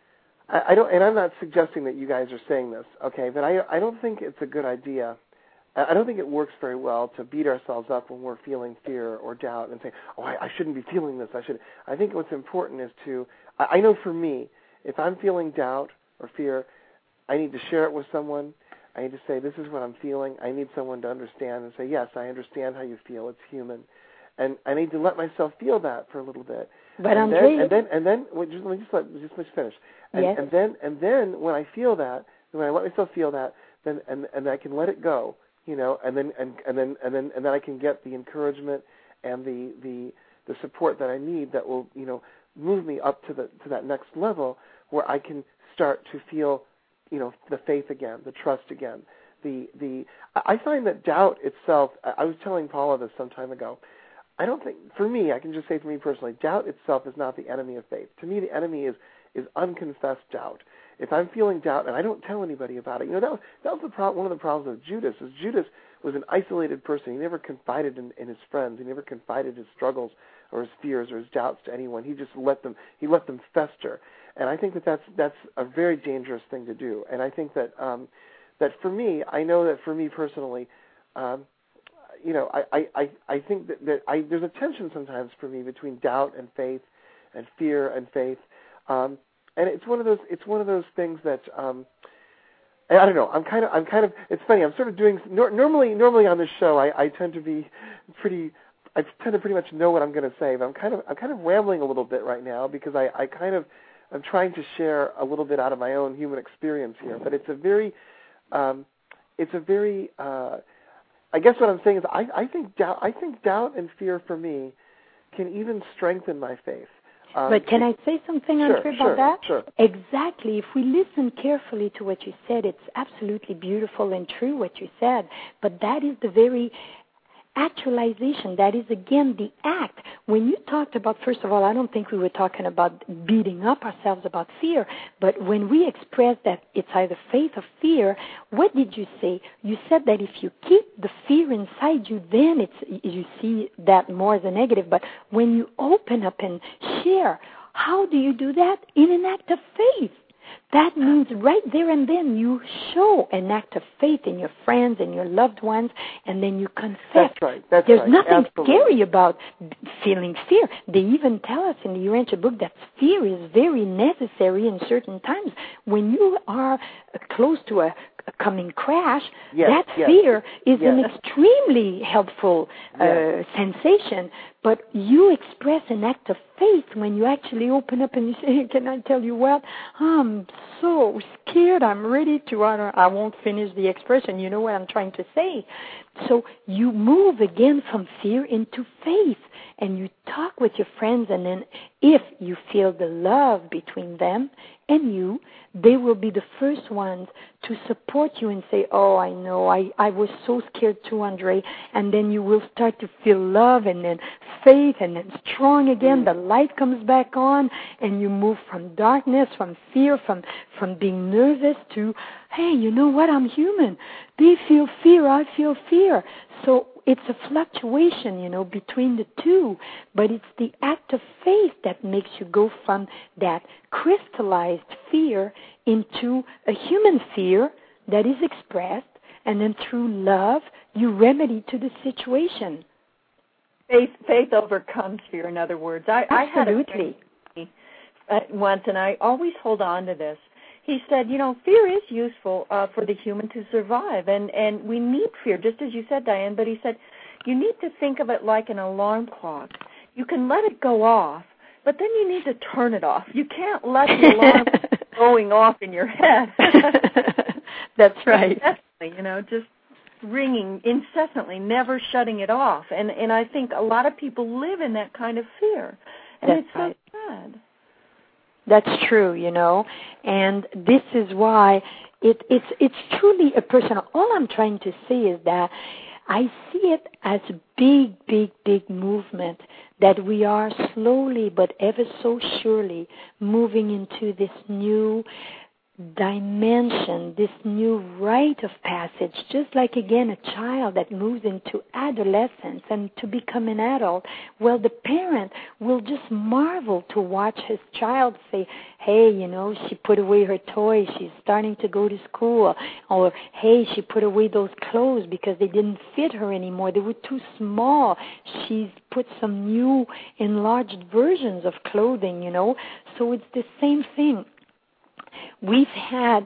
and I'm not suggesting that you guys are saying this, okay, but I don't think it's a good idea. I don't think it works very well to beat ourselves up when we're feeling fear or doubt and say, oh, I shouldn't be feeling this. I think what's important is I know for me, if I'm feeling doubt or fear, I need to share it with someone. I need to say, this is what I'm feeling. I need someone to understand and say, yes, I understand how you feel. It's human. And I need to let myself feel that for a little bit. But and then let me finish. Yes. And then when I feel that, when I let myself feel that, then I can let it go, and then I can get the encouragement and the support that I need that will, move me up to that next level where I can start to feel, the faith again, the trust again. I find that doubt itself. I was telling Paula this some time ago. I don't think, for me, I can just say for me personally, doubt itself is not the enemy of faith. To me, the enemy is unconfessed doubt. If I'm feeling doubt and I don't tell anybody about it, that was the problem. One of the problems with Judas is Judas was an isolated person. He never confided in his friends. He never confided his struggles or his fears or his doubts to anyone. He just let them fester. And I think that's a very dangerous thing to do. And I think that that for me, I know that for me personally, I think that there's a tension sometimes for me between doubt and faith, and fear and faith, and it's one of those things that I don't know. I'm kind of. It's funny. I'm sort of doing normally on this show. I tend to be pretty. I tend to pretty much know what I'm going to say, but I'm kind of rambling a little bit right now because I'm trying to share a little bit out of my own human experience here. But it's a very I guess what I'm saying is I think doubt and fear for me can even strengthen my faith. But can I say something, Andre, about that? Sure. Exactly. If we listen carefully to what you said, it's absolutely beautiful and true what you said. But that is the very actualization. That is, again, the act. When you talked about, first of all, I don't think we were talking about beating up ourselves about fear, but when we express that it's either faith or fear, what did you say? You said that if you keep the fear inside you, then you see that more as a negative. But when you open up and share, how do you do that? In an act of faith. That means right there and then you show an act of faith in your friends and your loved ones, and then you confess. That's right. There's nothing Absolutely. scary about feeling fear. They even tell us in the Urantia book that fear is very necessary in certain times. When you are close to a coming crash, that fear is an extremely helpful sensation. But you express an act of faith when you actually open up and you say, can I tell you what? I'm so scared. I'm ready to, I won't finish the expression. You know what I'm trying to say. So you move again from fear into faith, and you talk with your friends, and then if you feel the love between them and you, they will be the first ones to support you and say, oh, I know, I was so scared too, Andre. And then you will start to feel love and then faith and then strong again. The light comes back on and you move from darkness, from fear, from being nervous to, hey, you know what, I'm human. They feel fear, I feel fear. So it's a fluctuation, between the two. But it's the act of faith that makes you go from that crystallized fear into a human fear that is expressed, and then through love, you remedy to the situation. Faith overcomes fear, in other words. Absolutely. I had a once, and I always hold on to this. He said, fear is useful for the human to survive, and we need fear, just as you said, Diane, but he said, you need to think of it like an alarm clock. You can let it go off, but then you need to turn it off. You can't let the alarm going off in your head. That's right. Definitely, just ringing incessantly, never shutting it off. And I think a lot of people live in that kind of fear. And That's it's so right. sad. That's true, and this is why it's truly a personal. All I'm trying to say is that I see it as a big, big, big movement that we are slowly but ever so surely moving into this new dimension, this new rite of passage, just like, again, a child that moves into adolescence and to become an adult. Well, the parent will just marvel to watch his child say, hey, she put away her toys, she's starting to go to school, or hey, she put away those clothes because they didn't fit her anymore, they were too small, she's put some new enlarged versions of clothing, So it's the same thing. We've had,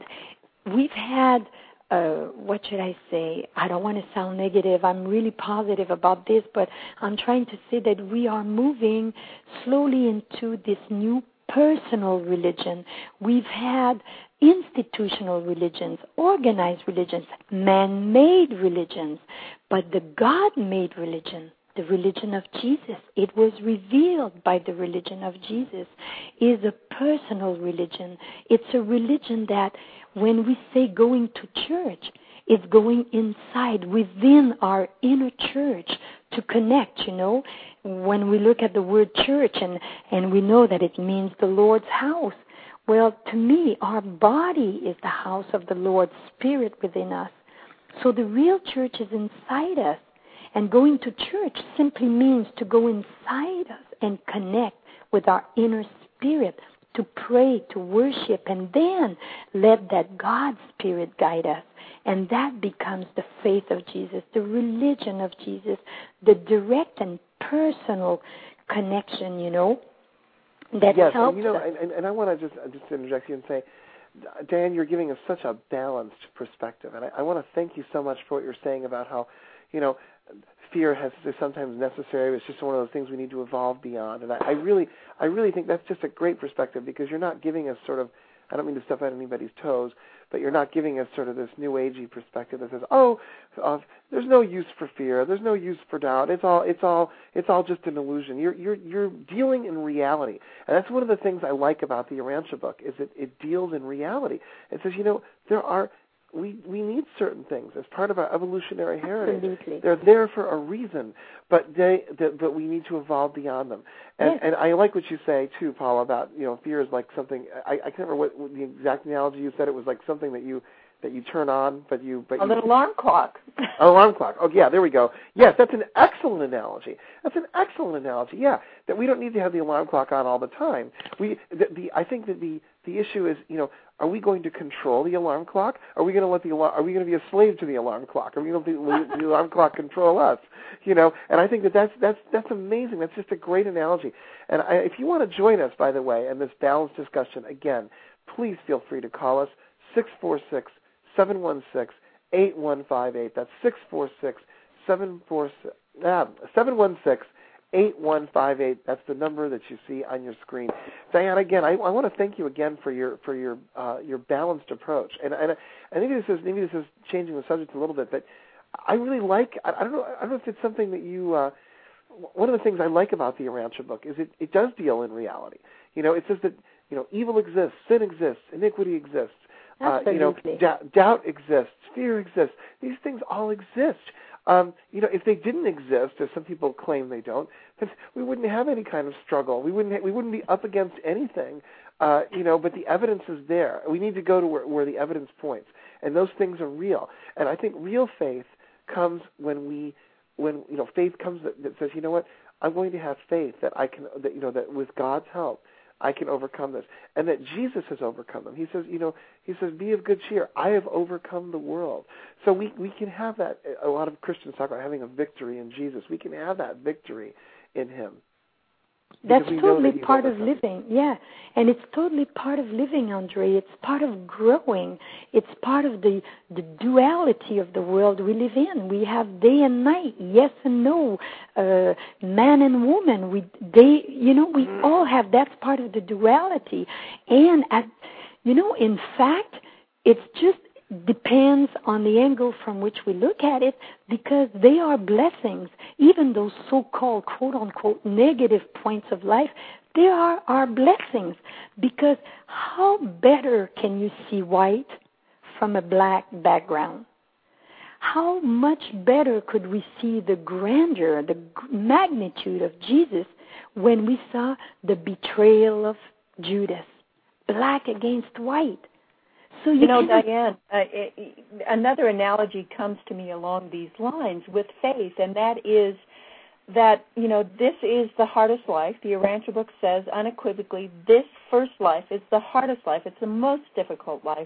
what should I say? I don't want to sound negative. I'm really positive about this, but I'm trying to say that we are moving slowly into this new personal religion. We've had institutional religions, organized religions, man-made religions, but the God-made religion, the religion of Jesus, it was revealed by the religion of Jesus, is a personal religion. It's a religion that when we say going to church, it's going inside, within our inner church to connect, When we look at the word church and we know that it means the Lord's house, well, to me, our body is the house of the Lord's Spirit within us. So the real church is inside us. And going to church simply means to go inside us and connect with our inner spirit, to pray, to worship, and then let that God Spirit guide us. And that becomes the faith of Jesus, the religion of Jesus, the direct and personal connection, that yes, helps and, us. And I want to just interject you and say, Dan, you're giving us such a balanced perspective. And I want to thank you so much for what you're saying about how, fear is sometimes necessary. It's just one of those things we need to evolve beyond. And I really think that's just a great perspective, because you're not giving us sort of, I don't mean to step on anybody's toes, but you're not giving us sort of this new agey perspective that says, there's no use for fear, there's no use for doubt. It's all just an illusion. You're dealing in reality, and that's one of the things I like about the Urantia book, is it deals in reality. It says, we need certain things as part of our evolutionary heritage. Absolutely. They're there for a reason, but but we need to evolve beyond them. And yes. And I like what you say too, Paula, about fear is like something. I can't remember what the exact analogy you said. It was like something that you turn on, but an alarm clock. An alarm clock. Oh yeah, there we go. Yes, that's an excellent analogy. Yeah, that we don't need to have the alarm clock on all the time. I think that the issue is, are we going to control the alarm clock? Are we going to Are we going to be a slave to the alarm clock? Are we going to let the alarm clock control us? And I think that's amazing. That's just a great analogy. And if you want to join us, by the way, in this balanced discussion, again, please feel free to call us 646-716-8158. That's 716-816-8158. That's the number that you see on your screen. Diane, again, I want to thank you again for your balanced approach. And maybe this is changing the subject a little bit, but I really like. I don't know if it's something that you. One of the things I like about the Urantia book is it does deal in reality. It says that evil exists, sin exists, iniquity exists. Absolutely. Doubt exists, fear exists. These things all exist. If they didn't exist, as some people claim they don't, then we wouldn't have any kind of struggle. We wouldn't be up against anything. But the evidence is there. We need to go to where the evidence points, and those things are real. And I think real faith comes when faith comes that says, I'm going to have faith that I can, that with God's help, I can overcome this, and that Jesus has overcome them. He says, be of good cheer. I have overcome the world. So we can have that. A lot of Christians talk about having a victory in Jesus. We can have that victory in Him. That's totally part of living, yeah. And it's totally part of living, Andre. It's part of growing. It's part of the duality of the world we live in. We have day and night, yes and no, man and woman. We all have, that's part of the duality. And, in fact, it's just depends on the angle from which we look at it, because they are blessings. Even those so-called, quote-unquote, negative points of life, they are our blessings, because how better can you see white from a black background? How much better could we see the grandeur, the magnitude of Jesus when we saw the betrayal of Judas, black against white? So Diane, another analogy comes to me along these lines with faith, and that is that, this is the hardest life. The Urantia book says unequivocally, this first life is the hardest life. It's the most difficult life.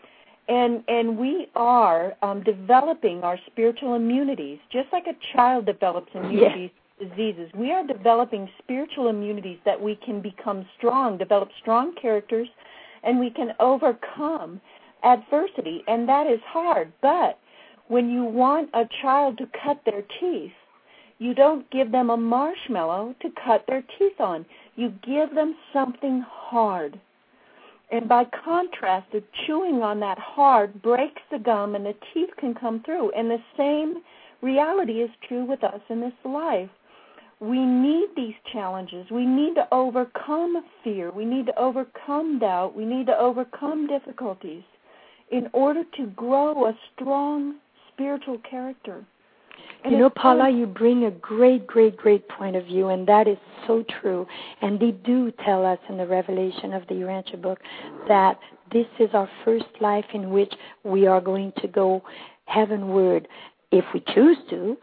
And we are developing our spiritual immunities, just like a child develops immunities to diseases. We are developing spiritual immunities that we can become strong, develop strong characters, and we can overcome adversity. And that is hard. But when you want a child to cut their teeth, you don't give them a marshmallow to cut their teeth on. You give them something hard. And by contrast, the chewing on that hard breaks the gum and the teeth can come through. And the same reality is true with us in this life. We need these challenges. We need to overcome fear. We need to overcome doubt. We need to overcome difficulties in order to grow a strong spiritual character. And Paula, you bring a great, great, great point of view, and that is so true. And they do tell us in the Revelation of the Urantia book that this is our first life in which we are going to go heavenward, if we choose to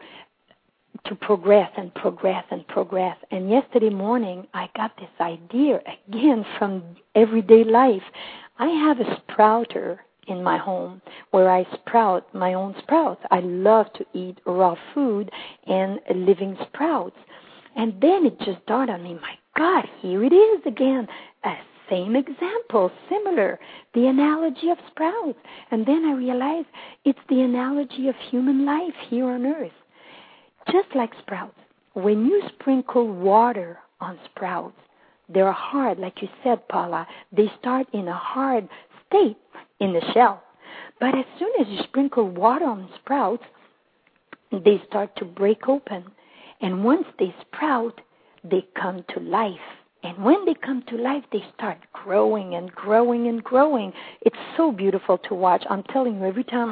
progress and progress and progress. And yesterday morning, I got this idea again from everyday life. I have a sprouter in my home where I sprout my own sprouts. I love to eat raw food and living sprouts. And then it just dawned on me, my God, here it is again. A same example, similar, the analogy of sprouts. And then I realized it's the analogy of human life here on earth. Just like sprouts, when you sprinkle water on sprouts, they're hard, like you said, Paula. They start in a hard state in the shell. But as soon as you sprinkle water on sprouts, they start to break open. And once they sprout, they come to life. And when they come to life, they start growing and growing and growing. It's so beautiful to watch. I'm telling you, every time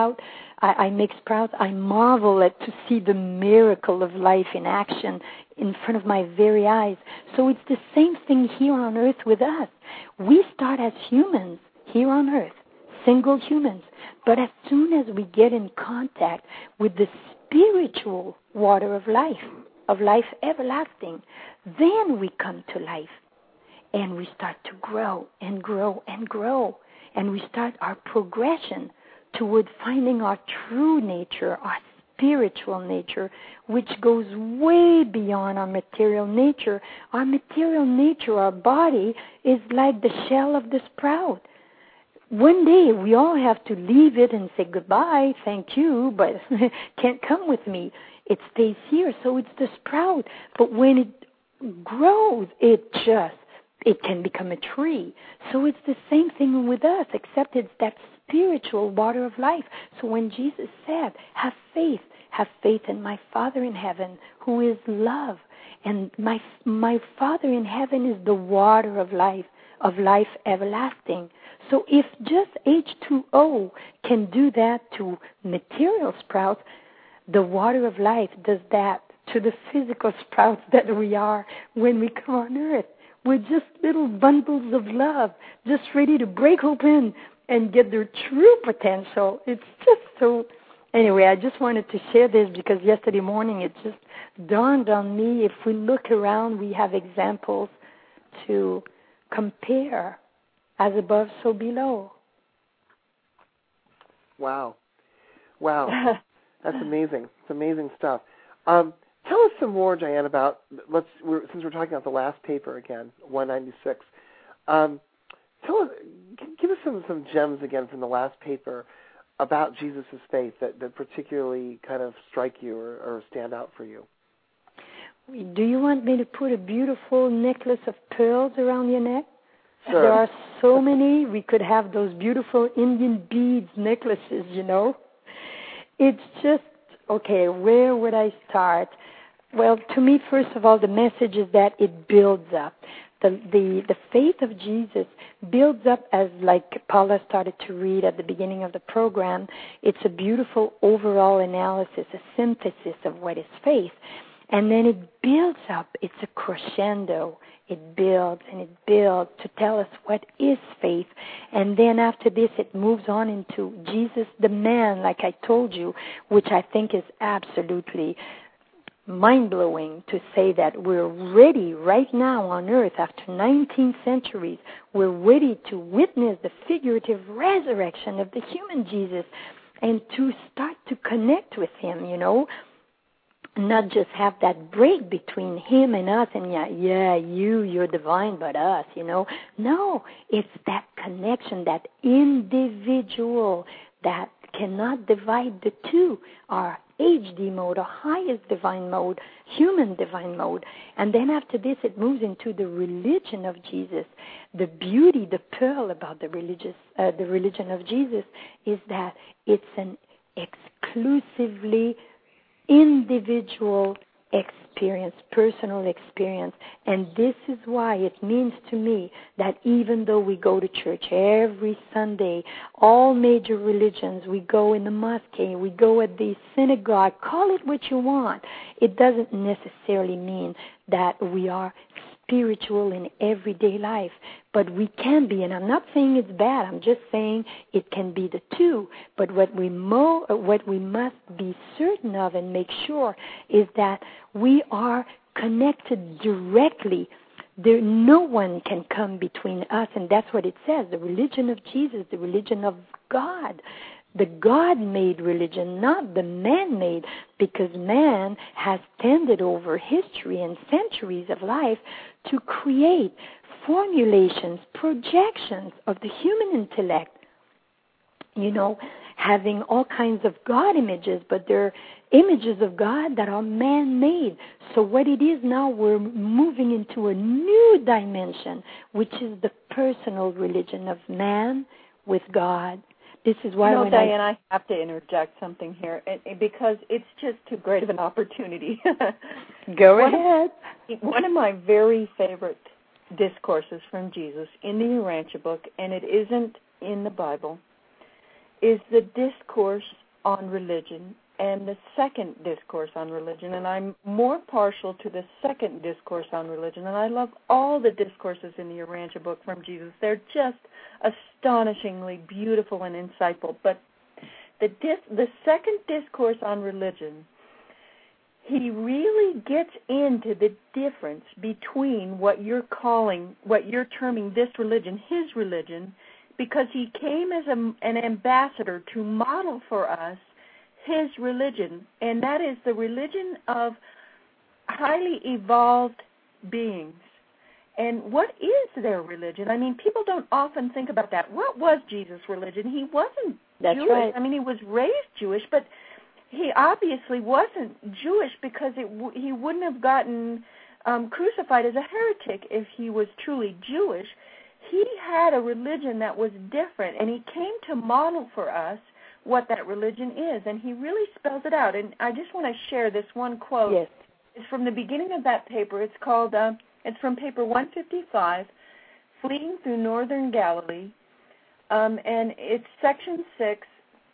I make sprouts, I marvel at to see the miracle of life in action in front of my very eyes. So it's the same thing here on earth with us. We start as humans here on earth, single humans. But as soon as we get in contact with the spiritual water of life everlasting, then we come to life. And we start to grow and grow and grow. And we start our progression toward finding our true nature, our spiritual nature, which goes way beyond our material nature. Our material nature, our body, is like the shell of the sprout. One day we all have to leave it and say goodbye, thank you, but can't come with me. It stays here, so it's the sprout. But when it grows, it can become a tree. So it's the same thing with us, except it's that spiritual water of life. So when Jesus said, have faith in my Father in heaven, who is love. And my Father in heaven is the water of life everlasting. So if just H2O can do that to material sprouts, the water of life does that to the physical sprouts that we are when we come on earth. We're just little bundles of love, just ready to break open and get their true potential. It's just so... Anyway, I just wanted to share this because yesterday morning it just dawned on me. If we look around, we have examples to compare. As above, so below. Wow. That's amazing. It's amazing stuff. Tell us some more, Diane, about, since we're talking about the last paper again, 196, give us some gems again from the last paper about Jesus' faith that particularly kind of strike you or stand out for you. Do you want me to put a beautiful necklace of pearls around your neck? Sure. There are so many. We could have those beautiful Indian beads necklaces, It's just, okay, where would I start? Well, to me, first of all, the message is that it builds up. The faith of Jesus builds up as, like Paula started to read at the beginning of the program, it's a beautiful overall analysis, a synthesis of what is faith. And then it builds up. It's a crescendo. It builds and it builds to tell us what is faith. And then after this, it moves on into Jesus the man, like I told you, which I think is absolutely mind-blowing to say that we're ready right now on earth after 19 centuries. We're ready to witness the figurative resurrection of the human Jesus and to start to connect with him, you know. Not just have that break between him and us and you're divine but us, you know. No, it's that connection, that individual that cannot divide the two, our HD mode, our highest divine mode, human divine mode. And then after this it moves into the religion of Jesus. The beauty, the pearl about the religion of Jesus is that it's an exclusively individual experience, personal experience. And this is why it means to me that even though we go to church every Sunday, all major religions, we go in the mosque, we go at the synagogue, call it what you want. It doesn't necessarily mean that we are spiritual in everyday life, but we can be, and I'm not saying it's bad, I'm just saying it can be the two. But what we must be certain of and make sure is that we are connected directly. No one can come between us, and that's what it says, the religion of Jesus, the religion of God. The God-made religion, not the man-made, because man has tended over history and centuries of life to create formulations, projections of the human intellect, you know, having all kinds of God images, but they're images of God that are man-made. So what it is now, we're moving into a new dimension, which is the personal religion of man with God. This is why Diane, I have to interject something here because it's just too great of an opportunity. Go ahead. One of my very favorite discourses from Jesus in the Urantia book, and it isn't in the Bible, is the discourse on religion and the second discourse on religion. And I'm more partial to the second discourse on religion, and I love all the discourses in the Urantia book from Jesus. They're just astonishingly beautiful and insightful. But the second discourse on religion, he really gets into the difference between what you're terming this religion, his religion, because he came as an ambassador to model for us his religion, and that is the religion of highly evolved beings. And what is their religion? I mean, people don't often think about that. What was Jesus' religion? He wasn't Jewish. Right. I mean, he was raised Jewish, but he obviously wasn't Jewish because he wouldn't have gotten crucified as a heretic if he was truly Jewish. He had a religion that was different, and he came to model for us what that religion is, and he really spells it out. And I just want to share this one quote. Yes. It's from the beginning of that paper. It's called, it's from paper 155, Fleeing Through Northern Galilee, and it's section 6,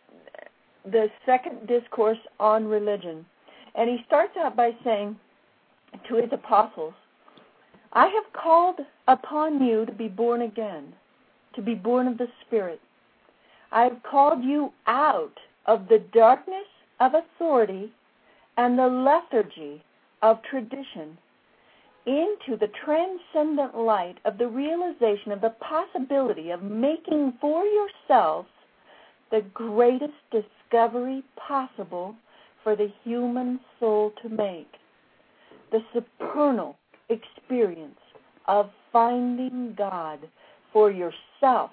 the second discourse on religion. And he starts out by saying to his apostles, I have called upon you to be born again, to be born of the Spirit. I have called you out of the darkness of authority and the lethargy of tradition into the transcendent light of the realization of the possibility of making for yourselves the greatest discovery possible for the human soul to make, the supernal experience of finding God for yourself,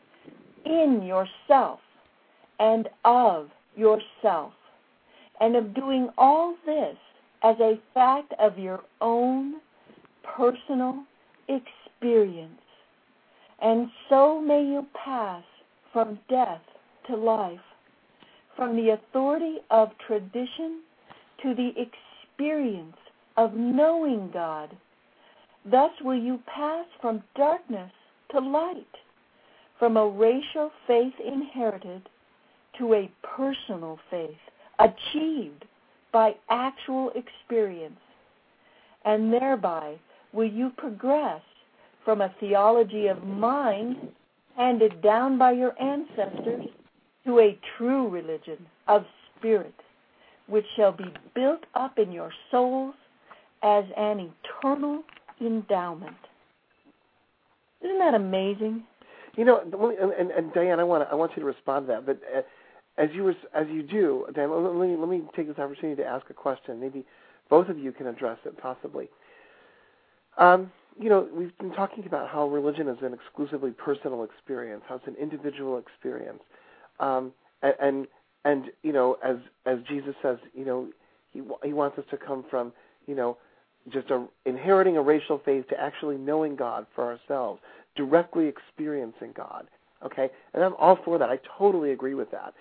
in yourself, and of yourself, and of doing all this as a fact of your own personal experience. And so may you pass from death to life, from the authority of tradition to the experience of knowing God. Thus will you pass from darkness to light, from a racial faith inherited to a personal faith achieved by actual experience, and thereby will you progress from a theology of mind handed down by your ancestors to a true religion of spirit, which shall be built up in your souls as an eternal endowment. Isn't that amazing? You know, and Diane, I want you to respond to that. But as you do, Diane, let me take this opportunity to ask a question. Maybe both of you can address it, possibly. You know, we've been talking about how religion is an exclusively personal experience, how it's an individual experience, and you know, as Jesus says, you know, he wants us to come from, you know, just inheriting a racial faith to actually knowing God for ourselves, directly experiencing God. Okay, and I'm all for that. I totally agree with that.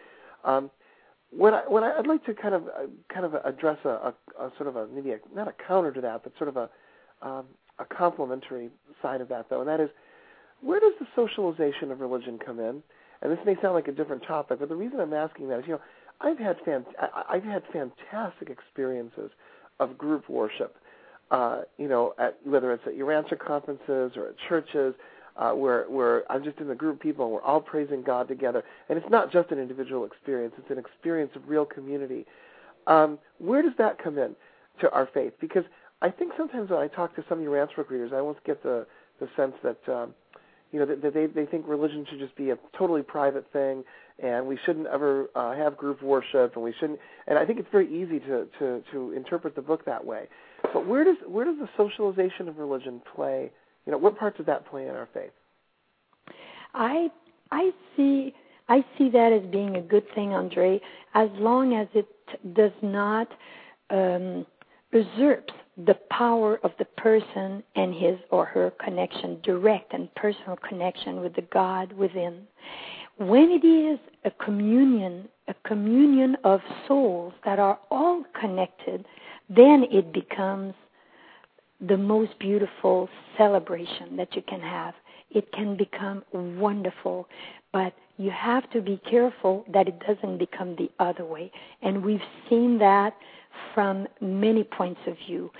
I'd like to kind of address a sort of maybe not a counter to that, but sort of a complementary side of that, though, and that is, where does the socialization of religion come in? And this may sound like a different topic, but the reason I'm asking that is, you know, I've had fantastic experiences of group worship, you know, whether it's at your answer conferences or at churches, where I'm just in a group of people and we're all praising God together. And it's not just an individual experience; it's an experience of real community. Where does that come in to our faith? Because I think sometimes when I talk to some of your answer readers, I almost get the sense that you know, that they think religion should just be a totally private thing, and we shouldn't ever have group worship, and we shouldn't. And I think it's very easy to interpret the book that way. But where does the socialization of religion play? You know, what part does that play in our faith? I see that as being a good thing, Andre, as long as it does not usurp the power of the person and his or her connection, direct and personal connection with the God within. When it is a communion of souls that are all connected, then it becomes the most beautiful celebration that you can have. It can become wonderful, but you have to be careful that it doesn't become the other way. And we've seen that from many points of view.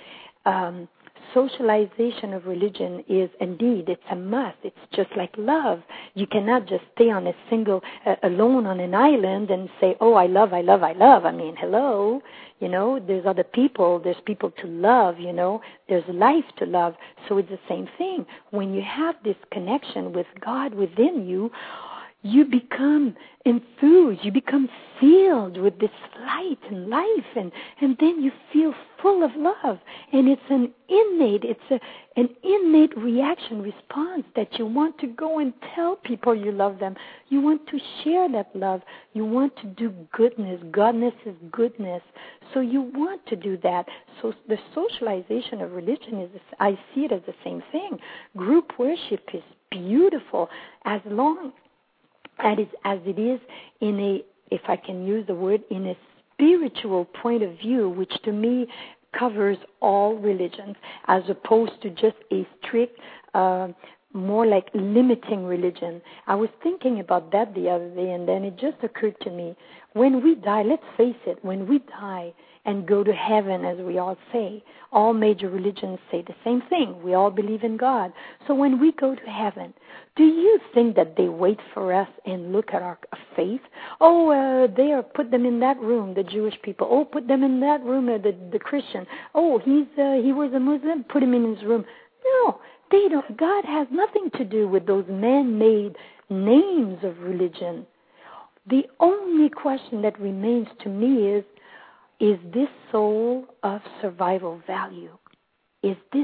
Socialization of religion is indeed, it's a must. It's just like love. You cannot just stay on alone on an island and say, oh, I love. I mean, hello, you know, there's other people, there's people to love, you know, there's life to love. So it's the same thing. When you have this connection with God within you, you become enthused, you become filled with this light and life, and then you feel full of love. And it's an innate reaction, response that you want to go and tell people you love them. You want to share that love. You want to do goodness. Godness is goodness. So you want to do that. So the socialization of religion I see it as the same thing. Group worship is beautiful as long as it is in a, if I can use the word, in a spiritual point of view, which to me covers all religions, as opposed to just a strict, more like limiting religion. I was thinking about that the other day, and then it just occurred to me, when we die, let's face it, when we die and go to heaven, as we all say, all major religions say the same thing. We all believe in God. So when we go to heaven, do you think that they wait for us and look at our faith? Oh, put them in that room, the Jewish people. Oh, put them in that room, the Christian. Oh, he was a Muslim, put him in his room. No, they don't. God has nothing to do with those man-made names of religion. The only question that remains to me is this soul of survival value? Is this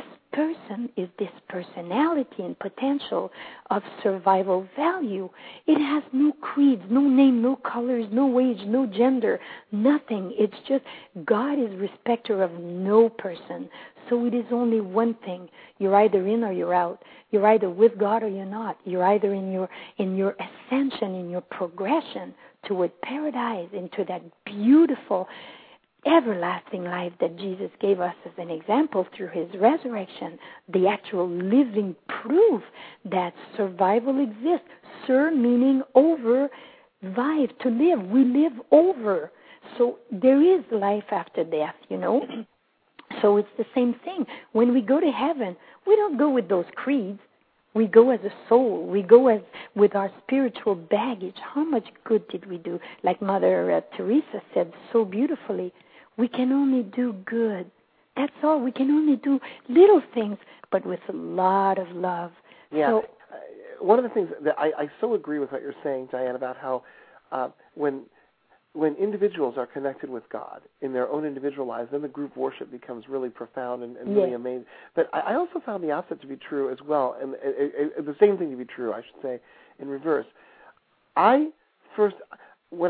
personality and potential of survival value? It has no creeds, no name, no colors, no age, no gender, nothing. It's just God is respecter of no person. So it is only one thing. You're either in or you're out. You're either with God or you're not. You're either in your ascension, in your progression toward paradise, into that beautiful everlasting life that Jesus gave us as an example through his resurrection, the actual living proof that survival exists. Sur meaning over, vive, to live. We live over. So there is life after death, you know. So it's the same thing. When we go to heaven, we don't go with those creeds. We go as a soul. We go with our spiritual baggage. How much good did we do? Like Mother Teresa said so beautifully, we can only do good. That's all. We can only do little things, but with a lot of love. Yeah. So, one of the things that I so agree with what you're saying, Diane, about how when individuals are connected with God in their own individual lives, then the group worship becomes really profound and really amazing. But I also found the opposite to be true as well, and the same thing to be true, I should say, in reverse. When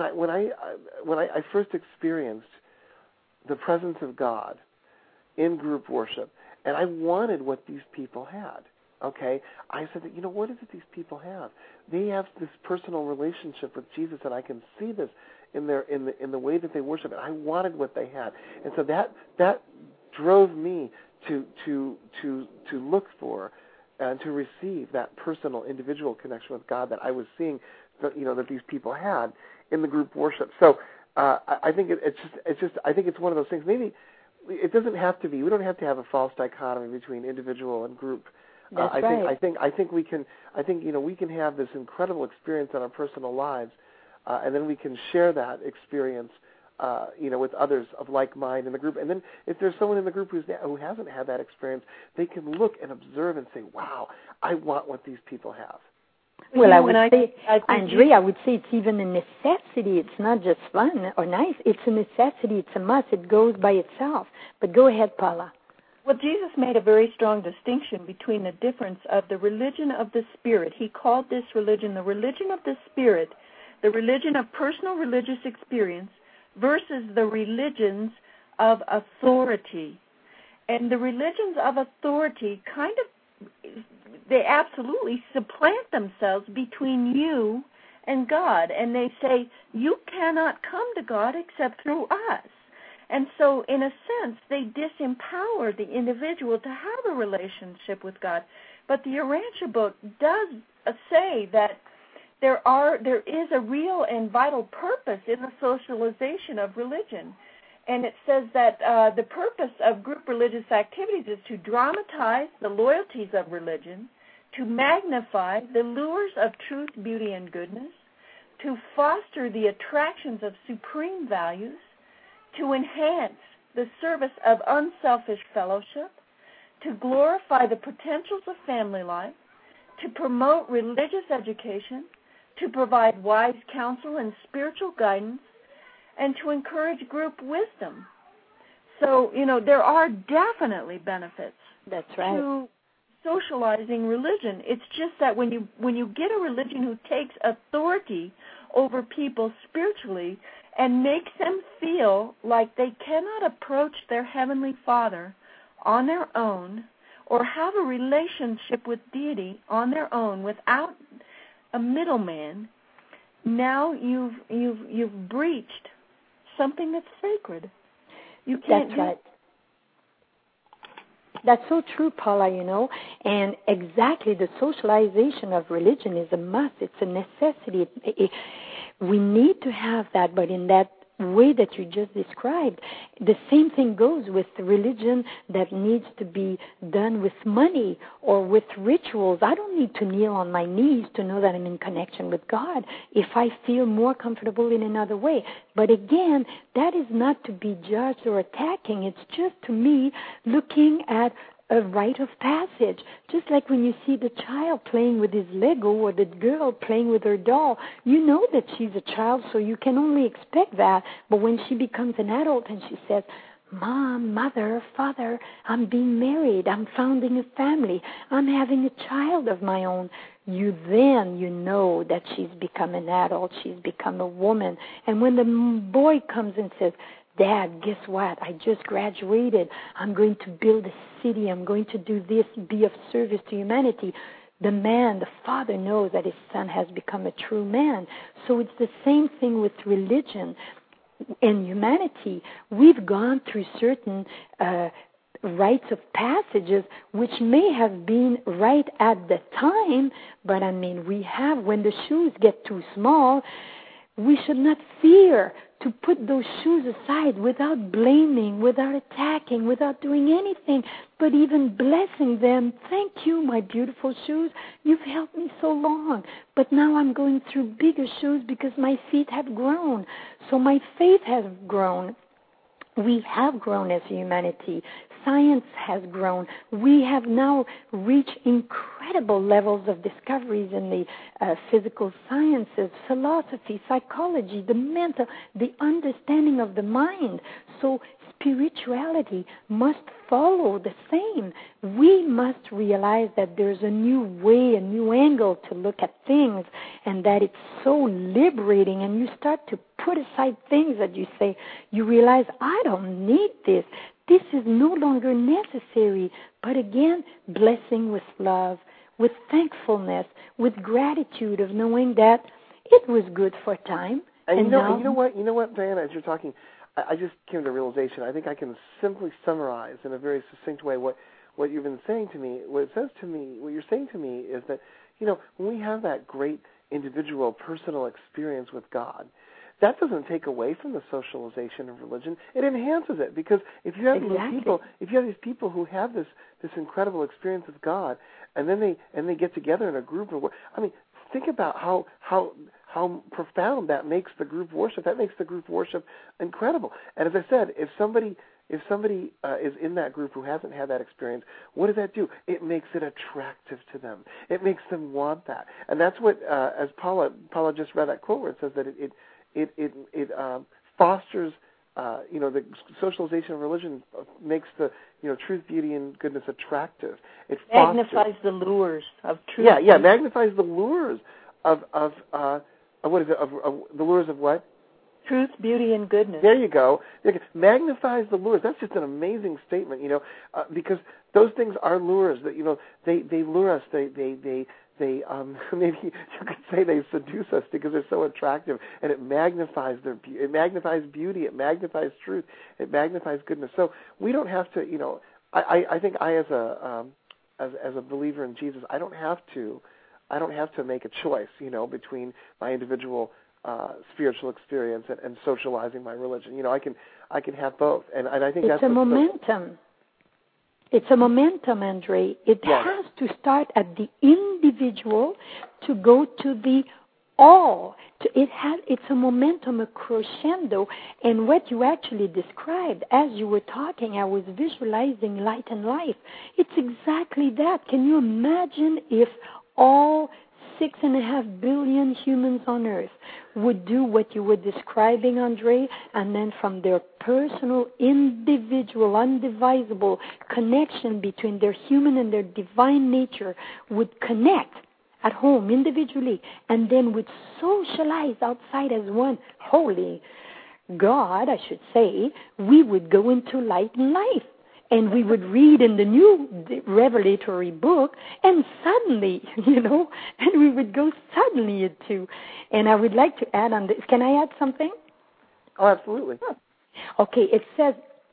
I first experienced the presence of God in group worship, and I wanted what these people had. Okay, I said that, what is it these people have? They have this personal relationship with Jesus, and I can see this in the way that they worship, and I wanted what they had, and so that drove me to look for and to receive that personal, individual connection with God that I was seeing that these people had in the group worship. So I think I think it's one of those things. Maybe it doesn't have to be. We don't have to have a false dichotomy between individual and group. That's right. I think we can. I think we can have this incredible experience in our personal lives, and then we can share that experience, with others of like mind in the group. And then if there's someone in the group who hasn't had that experience, they can look and observe and say, "Wow, I want what these people have." Well, I would say, Andrea, I would say it's even a necessity. It's not just fun or nice. It's a necessity. It's a must. It goes by itself. But go ahead, Paula. Well, Jesus made a very strong distinction between the difference of the religion of the Spirit. He called this religion the religion of the Spirit, the religion of personal religious experience, versus the religions of authority. And the religions of authority they absolutely supplant themselves between you and God. And they say, you cannot come to God except through us. And so, in a sense, they disempower the individual to have a relationship with God. But the Urantia book does say that there is a real and vital purpose in the socialization of religion. And it says that the purpose of group religious activities is to dramatize the loyalties of religion, to magnify the lures of truth, beauty, and goodness, to foster the attractions of supreme values, to enhance the service of unselfish fellowship, to glorify the potentials of family life, to promote religious education, to provide wise counsel and spiritual guidance, and to encourage group wisdom. So, there are definitely benefits to socializing religion. It's just that when you get a religion who takes authority over people spiritually and makes them feel like they cannot approach their Heavenly Father on their own or have a relationship with deity on their own without a middleman, now you've breached something that's sacred. You can't. That's right. That's so true, Paula, and exactly the socialization of religion is a must. It's a necessity. We need to have that, but in that way that you just described, the same thing goes with the religion that needs to be done with money or with rituals. I don't need to kneel on my knees to know that I'm in connection with God if I feel more comfortable in another way. But again, that is not to be judged or attacking. It's just, to me, looking at a rite of passage. Just like when you see the child playing with his Lego or the girl playing with her doll, you know that she's a child, so you can only expect that. But when she becomes an adult and she says, Mom, Mother, Father, I'm being married, I'm founding a family, I'm having a child of my own, you know that she's become an adult, she's become a woman. And when the boy comes and says, Dad, guess what? I just graduated. I'm going to build a city. I'm going to do this, be of service to humanity. The father knows that his son has become a true man. So it's the same thing with religion and humanity. We've gone through certain rites of passages which may have been right at the time, but we have, when the shoes get too small, We should not fear to put those shoes aside without blaming, without attacking, without doing anything, but even blessing them. Thank you, my beautiful shoes. You've helped me so long. But now I'm going through bigger shoes because my feet have grown. So my faith has grown. We have grown as humanity. Science has grown. We have now reached incredible levels of discoveries in the physical sciences, philosophy, psychology, the mental, the understanding of the mind. So spirituality must follow the same. We must realize that there's a new way, a new angle to look at things, and that it's so liberating, and you start to put aside things that you say, you realize, I don't need this. This is no longer necessary. But again, blessing with love, with thankfulness, with gratitude of knowing that it was good for a time. And you know what, Diana, as you're talking, I just came to a realization. I think I can simply summarize in a very succinct way what you've been saying to me. What it says to me, what you're saying to me is that, when we have that great individual, personal experience with God, that doesn't take away from the socialization of religion. It enhances it, because if you have these people who have this incredible experience with God, and then they get together in a group of, think about how profound that makes the group worship. That makes the group worship incredible. And as I said, if somebody is in that group who hasn't had that experience, what does that do? It makes it attractive to them. It makes them want that. And that's what, as Paula just read that quote where it says that it fosters, the socialization of religion makes the, truth, beauty, and goodness attractive. It magnifies the lures of truth. Yeah, magnifies the lures of what is it? Of the lures of what? Truth, beauty, and goodness. There you go. Magnifies the lures. That's just an amazing statement, because those things are lures that, they lure us. They maybe you could say they seduce us because they're so attractive, and it magnifies it magnifies beauty, it magnifies truth, it magnifies goodness. So we don't have to, I think I as a believer in Jesus, I don't have to make a choice, between my individual spiritual experience and socializing my religion. I can have both, and I think it's a momentum. It's a momentum, Andre. It has to start at the individual to go to the all. It's a momentum, a crescendo. And what you actually described, as you were talking, I was visualizing light and life. It's exactly that. Can you imagine if all 6.5 billion humans on Earth would do what you were describing, Andre, and then from their personal, individual, undivisible connection between their human and their divine nature would connect at home individually, and then would socialize outside as one holy God, I should say, we would go into light and life. And we would read in the new revelatory book, and suddenly, and we would go suddenly into. And I would like to add on this. Can I add something? Oh, absolutely. Okay, it says,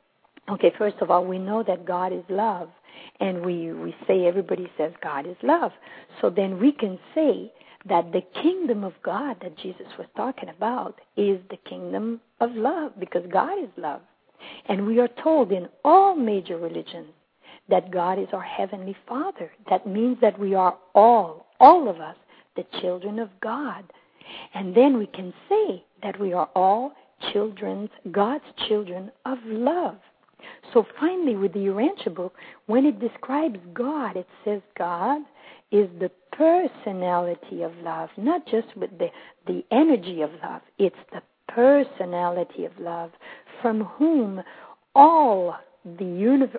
first of all, we know that God is love. And we say, everybody says God is love. So then we can say that the kingdom of God that Jesus was talking about is the kingdom of love, because God is love. And we are told in all major religions that God is our Heavenly Father. That means that we are all of us, the children of God. And then we can say that we are all God's children of love. So finally, with the Urantia book, when it describes God, it says God is the personality of love, not just with the energy of love. It's the personality of love, from whom all of the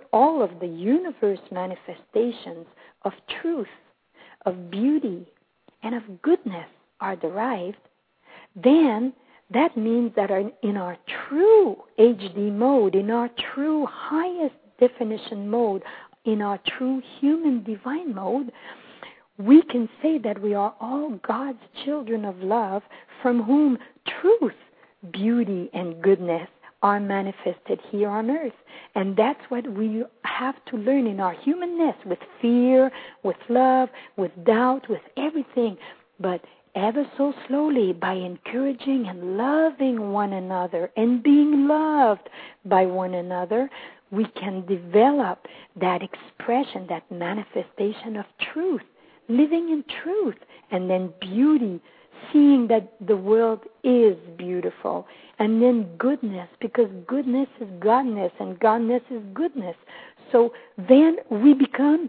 universe manifestations of truth, of beauty, and of goodness are derived, then that means that in our true HD mode, in our true highest definition mode, in our true human divine mode, we can say that we are all God's children of love, from whom truth, beauty, and goodness are manifested here on earth. And that's what we have to learn in our humanness, with fear, with love, with doubt, with everything. But ever so slowly, by encouraging and loving one another and being loved by one another, we can develop that expression, that manifestation of truth, living in truth, and then beauty, seeing that the world is beautiful, and then goodness, because goodness is godness and godness is goodness. So then we become,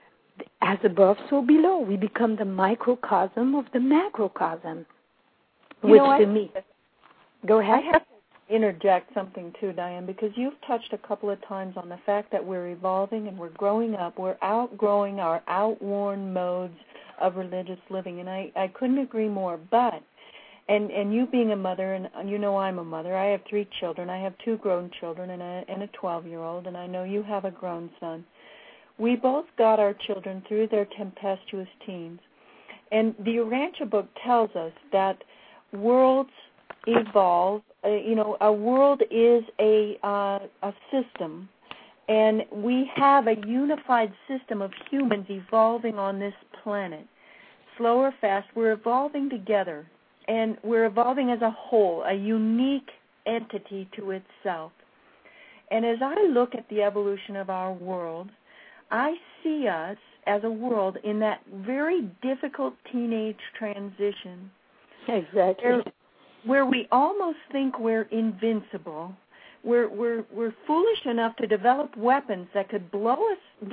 as above, so below. We become the microcosm of the macrocosm, which to me... Go ahead. I have to interject something too, Diane, because you've touched a couple of times on the fact that we're evolving and we're growing up. We're outgrowing our outworn modes of religious living, and I couldn't agree more. But, and you being a mother, and you know I'm a mother, I have 3 children. I have 2 grown children and a 12-year-old, and I know you have a grown son. We both got our children through their tempestuous teens. And the Urantia book tells us that worlds evolve. A world is a system, and we have a unified system of humans evolving on this planet. Slow or fast, we're evolving together, and we're evolving as a whole, a unique entity to itself. And as I look at the evolution of our world, I see us as a world in that very difficult teenage transition. Exactly. Where we almost think we're invincible. We're foolish enough to develop weapons that could blow us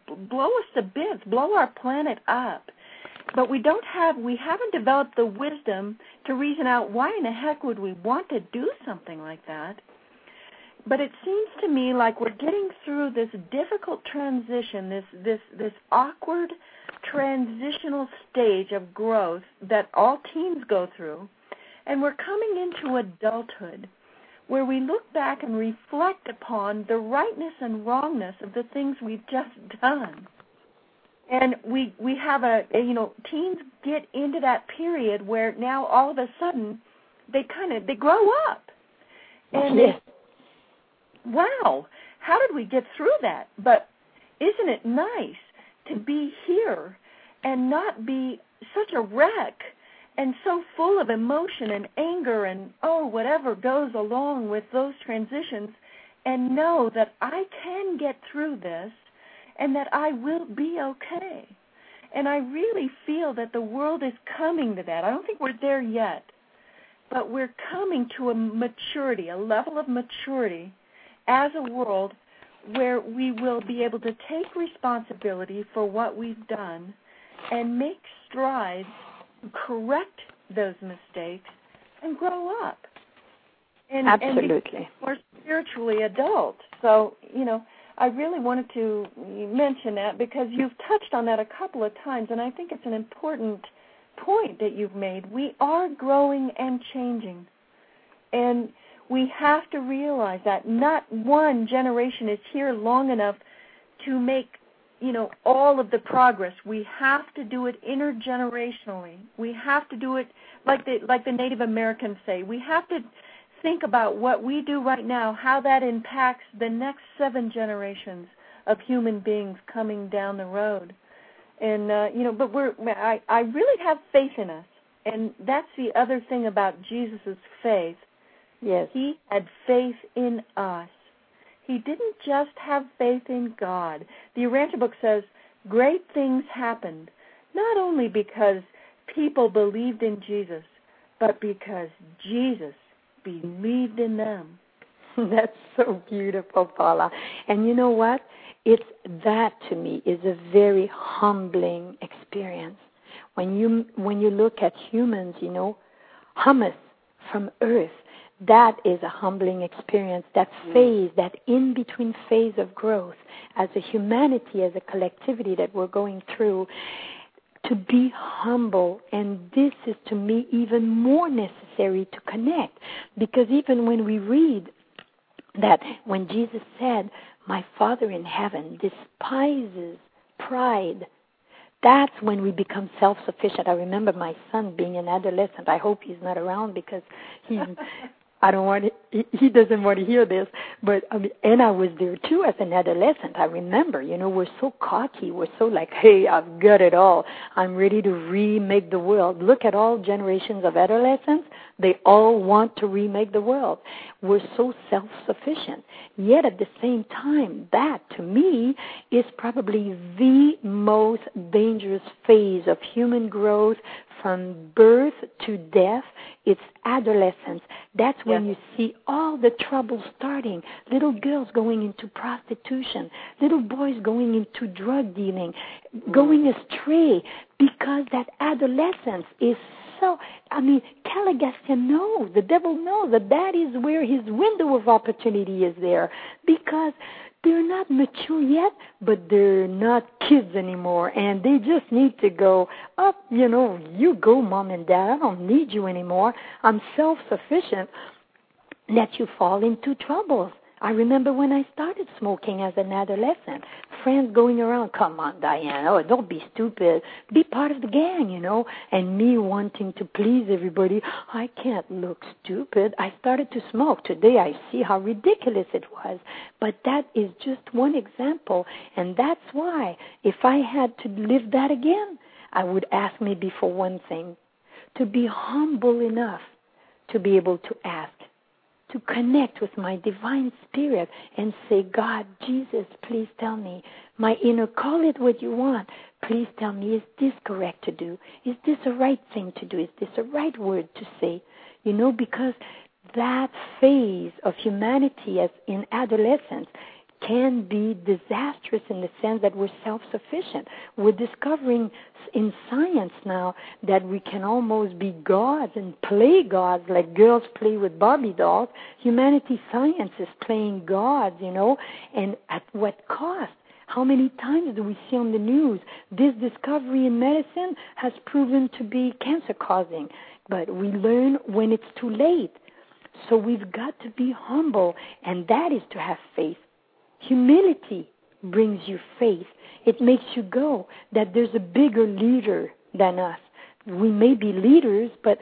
to bits, blow our planet up. But we haven't developed the wisdom to reason out why in the heck would we want to do something like that. But it seems to me like we're getting through this difficult transition, this awkward transitional stage of growth that all teens go through, and we're coming into adulthood, where we look back and reflect upon the rightness and wrongness of the things we've just done. And we have teens get into that period where now all of a sudden they grow up. And yes. Wow, how did we get through that? But isn't it nice to be here and not be such a wreck and so full of emotion and anger and, whatever goes along with those transitions, and know that I can get through this and that I will be okay. And I really feel that the world is coming to that. I don't think we're there yet, but we're coming to a maturity, a level of maturity as a world where we will be able to take responsibility for what we've done and make strides to correct those mistakes and grow up. Absolutely. And be more spiritually adult. So, I really wanted to mention that because you've touched on that a couple of times, and I think it's an important point that you've made. We are growing and changing, and we have to realize that not one generation is here long enough to make, all of the progress. We have to do it intergenerationally. We have to do it like the Native Americans say. We have to think about what we do right now, how that impacts the next 7 generations of human beings coming down the road. And, but I really have faith in us. And that's the other thing about Jesus' faith. Yes. He had faith in us. He didn't just have faith in God. The Urantia book says great things happened, not only because people believed in Jesus, but because Jesus believed in them. That's so beautiful, Paula. And you know what? That to me is a very humbling experience. When you look at humans, hummus from earth, that is a humbling experience, that phase, that in-between phase of growth as a humanity, as a collectivity that we're going through, to be humble. And this is, to me, even more necessary to connect. Because even when we read that when Jesus said, my Father in heaven despises pride, that's when we become self-sufficient. I remember my son being an adolescent. I hope he's not around because he's I don't want he doesn't want to hear this, but I mean, and I was there too as an adolescent. I remember, we're so cocky. We're so like, hey, I've got it all. I'm ready to remake the world. Look at all generations of adolescents. They all want to remake the world. We're so self-sufficient. Yet at the same time, that to me is probably the most dangerous phase of human growth from birth to death. It's adolescence. That's when you see all the trouble starting. Little girls going into prostitution, little boys going into drug dealing, going astray, because that adolescence is so, Caligastia knows, the devil knows that is where his window of opportunity is there, because they're not mature yet, but they're not kids anymore, and they just need to go up, you go, Mom and Dad, I don't need you anymore, I'm self-sufficient, that you fall into troubles. I remember when I started smoking as an adolescent, friends going around, come on, Diane, don't be stupid, be part of the gang, and me wanting to please everybody, I can't look stupid. I started to smoke. Today I see how ridiculous it was, but that is just one example, and that's why if I had to live that again, I would ask maybe for one thing, to be humble enough to be able to ask, to connect with my divine spirit and say, God, Jesus, please tell me, my inner, call it what you want, please tell me, is this correct to do? Is this a right thing to do? Is this a right word to say? Because that phase of humanity as in adolescence can be disastrous in the sense that we're self-sufficient. We're discovering in science now that we can almost be gods and play gods like girls play with Barbie dolls. Humanity science is playing gods, and at what cost? How many times do we see on the news this discovery in medicine has proven to be cancer-causing, but we learn when it's too late. So we've got to be humble, and that is to have faith. Humility brings you faith. It makes you go that there's a bigger leader than us. We may be leaders, but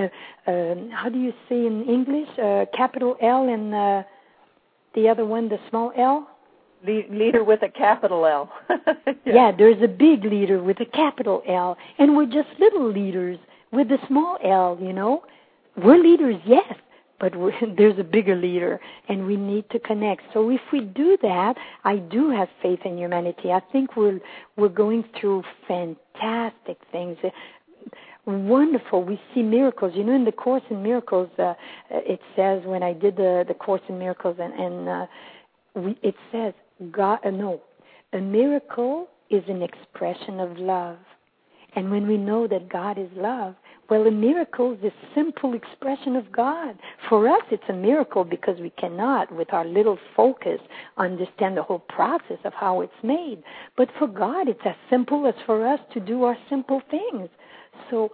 how do you say in English? Capital L and the other one, the small L? Leader with a capital L. Yeah, there's a big leader with a capital L, and we're just little leaders with a small L, We're leaders, yes, but there's a bigger leader, and we need to connect. So if we do that, I do have faith in humanity. I think we're going through fantastic things. Wonderful. We see miracles. In the Course in Miracles, it says, when I did the Course in Miracles, it says, a miracle is an expression of love. And when we know that God is love, well, a miracle is a simple expression of God. For us, it's a miracle because we cannot, with our little focus, understand the whole process of how it's made. But for God, it's as simple as for us to do our simple things. So,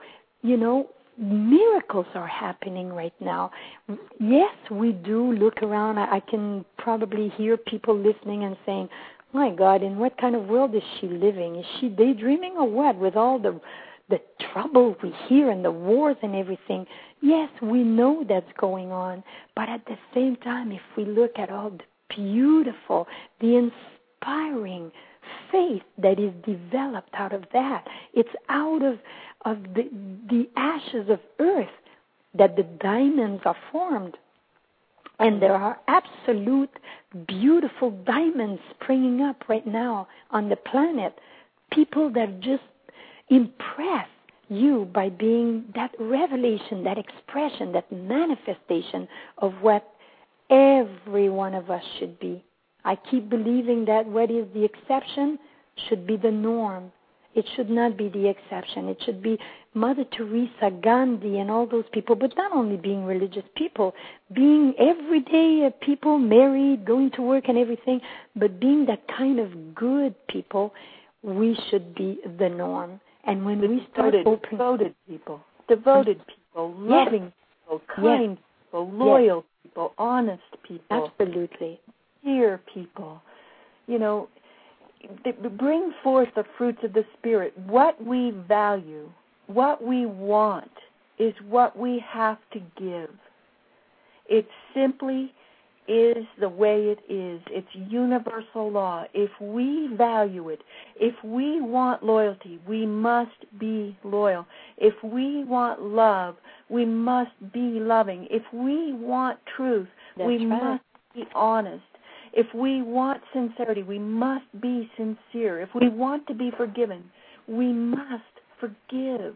miracles are happening right now. Yes, we do look around. I can probably hear people listening and saying, my God, in what kind of world is she living? Is she daydreaming or what? With all the trouble we hear and the wars and everything. Yes, we know that's going on. But at the same time, if we look at all the beautiful, the inspiring faith that is developed out of that, it's out of the ashes of earth that the diamonds are formed. And there are absolute beautiful diamonds springing up right now on the planet. People that just impress you by being that revelation, that expression, that manifestation of what every one of us should be. I keep believing that what is the exception should be the norm. It should not be the exception. It should be Mother Teresa, Gandhi, and all those people, but not only being religious people, being everyday people, married, going to work and everything, but being that kind of good people, we should be the norm. And when we start devoted people, loving people, kind people, loyal people, honest people. Absolutely. Dear people, bring forth the fruits of the Spirit. What we value, what we want, is what we have to give. It simply is the way it is. It's universal law. If we value it, if we want loyalty, we must be loyal. If we want love, we must be loving. If we want truth, we must be honest. If we want sincerity, we must be sincere. If we want to be forgiven, we must forgive.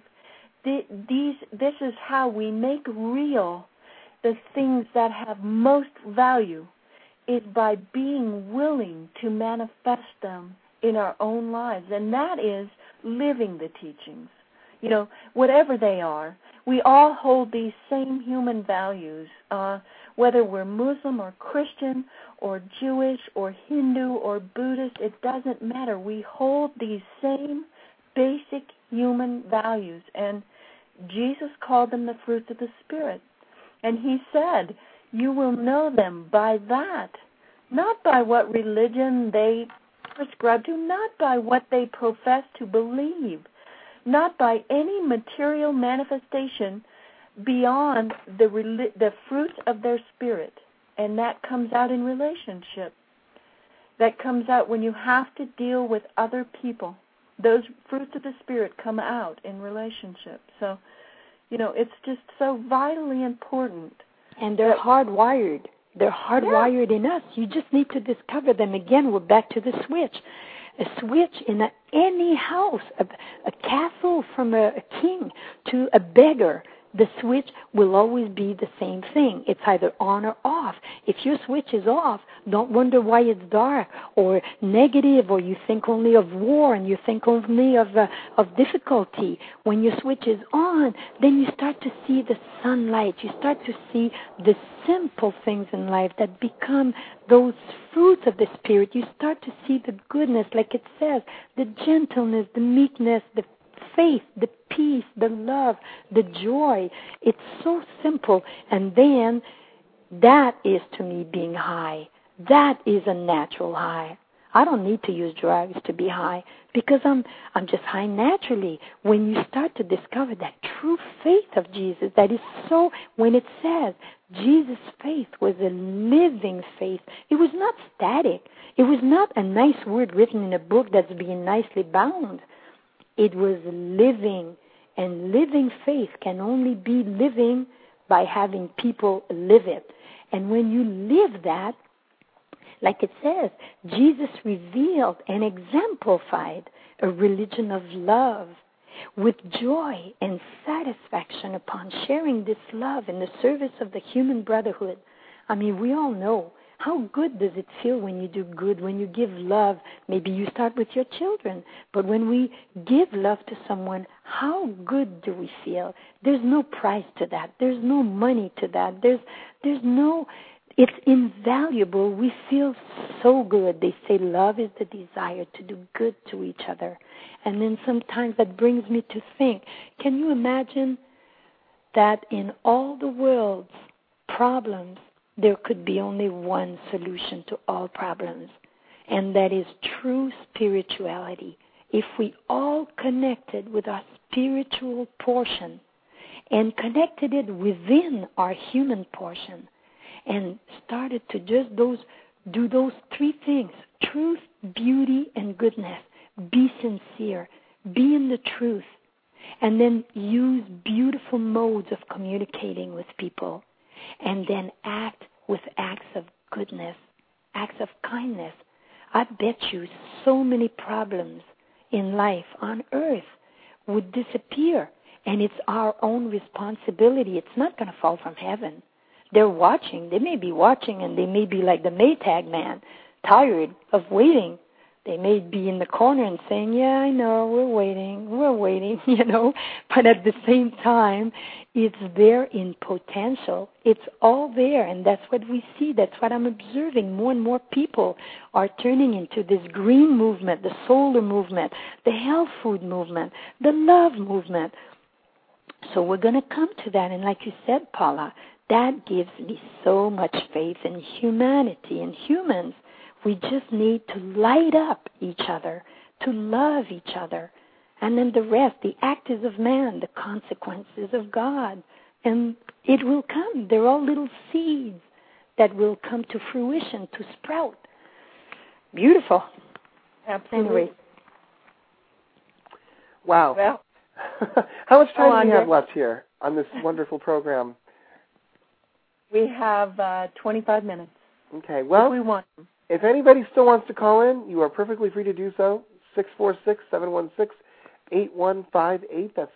This is how we make real the things that have most value, is by being willing to manifest them in our own lives. And that is living the teachings. You know, whatever they are, we all hold these same human values, whether we're Muslim or Christian or Jewish or Hindu or Buddhist, it doesn't matter. We hold these same basic human values, and Jesus called them the fruits of the Spirit. And he said, you will know them by that, not by what religion they prescribe to, not by what they profess to believe, not by any material manifestation beyond the fruits of their spirit. And that comes out in relationship. That comes out when you have to deal with other people. Those fruits of the Spirit come out in relationship. So, you know, it's just so vitally important. And they're hardwired. They're hardwired in us. You just need to discover them. Again, we're back to the switch. A switch in any house, a castle from a king to a beggar, the switch will always be the same thing. It's either on or off. If your switch is off, don't wonder why it's dark or negative, or you think only of war and you think only of difficulty. When your switch is on, then you start to see the sunlight. You start to see the simple things in life that become those fruits of the Spirit. You start to see the goodness, like it says, the gentleness, the meekness, the faith, the peace, the love, the joy. It's so simple. And then that is, to me, being high. That is a natural high. I don't need to use drugs to be high because I'm just high naturally. When you start to discover that true faith of Jesus, that is so, when it says Jesus' faith was a living faith, it was not static. It was not a nice word written in a book that's being nicely bound. It was living, and living faith can only be living by having people live it. And when you live that, like it says, Jesus revealed and exemplified a religion of love with joy and satisfaction upon sharing this love in the service of the human brotherhood. I mean, we all know. How good does it feel when you do good, when you give love? Maybe you start with your children, but when we give love to someone, how good do we feel? There's no price to that. There's no money to that. There's no, it's invaluable. We feel so good. They say love is the desire to do good to each other. And then sometimes that brings me to think, can you imagine that in all the world's problems, there could be only one solution to all problems, and that is true spirituality. If we all connected with our spiritual portion and connected it within our human portion and started to just do those three things, truth, beauty, and goodness, be sincere, be in the truth, and then use beautiful modes of communicating with people, and then act with acts of goodness, acts of kindness. I bet you so many problems in life on earth would disappear, and it's our own responsibility. It's not going to fall from heaven. They're watching. They may be watching, and they may be like the Maytag man, tired of waiting. They may be in the corner and saying, yeah, I know, we're waiting, you know. But at the same time, it's there in potential. It's all there, and that's what we see. That's what I'm observing. More and more people are turning into this green movement, the solar movement, the health food movement, the love movement. So we're going to come to that, and like you said, Paula, that gives me so much faith in humanity and humans. We just need to light up each other, to love each other. And then the rest, the act is of man, the consequences of God. and it will come. They're all little seeds that will come to fruition, to sprout. Beautiful. Absolutely. Anyway. Wow. Well, how much time do we Andrea, have left here on this wonderful program? we have 25 minutes. Okay. Well, if we want. if anybody still wants to call in, you are perfectly free to do so. 646-716-8158. That's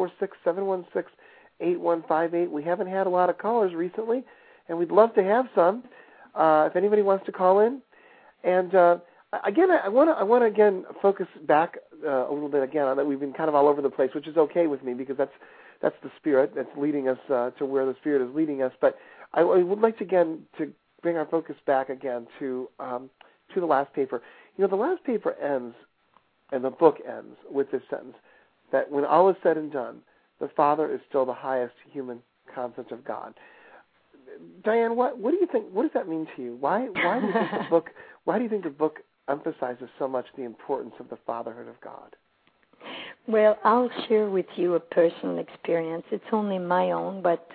646-716-8158. We haven't had a lot of callers recently, and we'd love to have some. If anybody wants to call in, and again, I want to again focus back a little bit again on that. We've been kind of all over the place, which is okay with me because that's the Spirit that's leading us to where the Spirit is leading us. But I would like to again to bring our focus back again to the last paper. You know, the last paper ends, and the book ends with this sentence, that when all is said and done, the Father is still the highest human concept of God. Diane, what do you think? What does that mean to you? Why do you think the book? Why do you think the book emphasizes so much the importance of the fatherhood of God? Well, I'll share with you a personal experience. It's only my own, but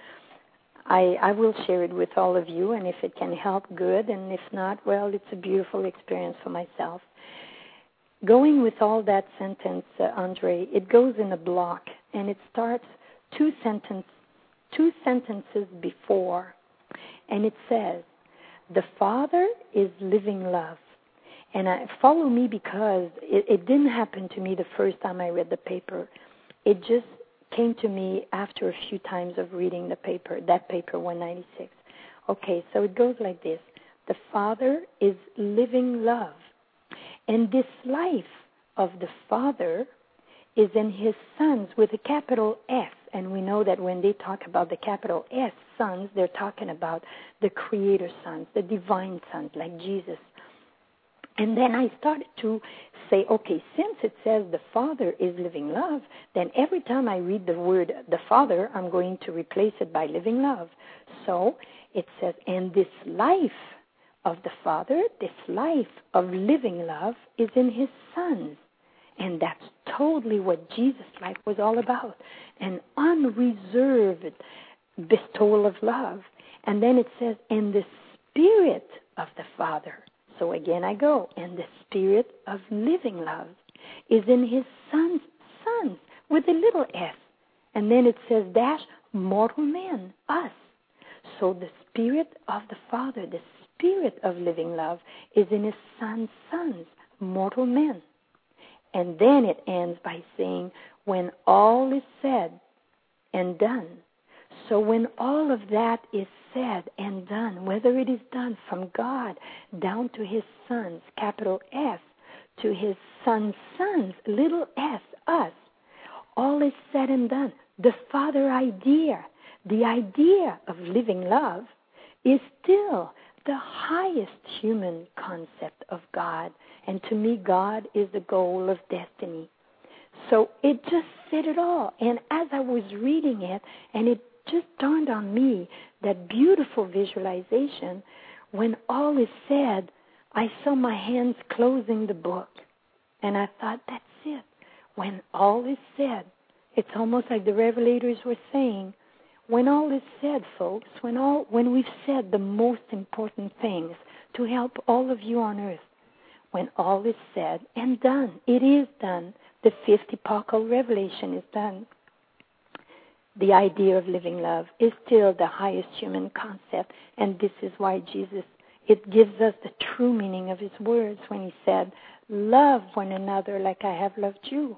I will share it with all of you, and if it can help, good, and if not, well, it's a beautiful experience for myself. Going with all that sentence, Andre, it goes in a block, and it starts two sentences before, and it says, the Father is living love. And follow me because it didn't happen to me the first time I read the paper. It just came to me after a few times of reading the paper, that paper 196. Okay, so it goes like this. The Father is living love. And this life of the Father is in His sons with a capital S. And we know that when they talk about the capital S sons, they're talking about the Creator sons, the divine sons, like Jesus. And then I started to say, okay, since it says the Father is living love, then every time I read the word the Father, I'm going to replace it by living love. So it says, and this life of the Father, this life of living love is in His sons. And that's totally what Jesus' life was all about, an unreserved bestowal of love. And then it says, and the Spirit of the Father. So again I go, and the Spirit of living love is in His sons, with a little s. And then it says, dash, mortal men, us. So the Spirit of the Father, the Spirit of living love is in His sons, mortal men. And then it ends by saying, when all is said and done. So when all of that is said and done, whether it is done from God down to His sons, capital S, to His sons, little s, us, all is said and done. The Father idea, the idea of living love, is still the highest human concept of God. And to me, God is the goal of destiny. So it just said it all. And as I was reading it, and it just dawned on me, that beautiful visualization, when all is said, I saw my hands closing the book. And I thought, that's it. When all is said, it's almost like the Revelators were saying, when all is said, folks, when we've said the most important things to help all of you on earth, when all is said and done, it is done. The fifth epochal revelation is done. The idea of living love is still the highest human concept, and this is why Jesus, it gives us the true meaning of His words when He said, love one another like I have loved you.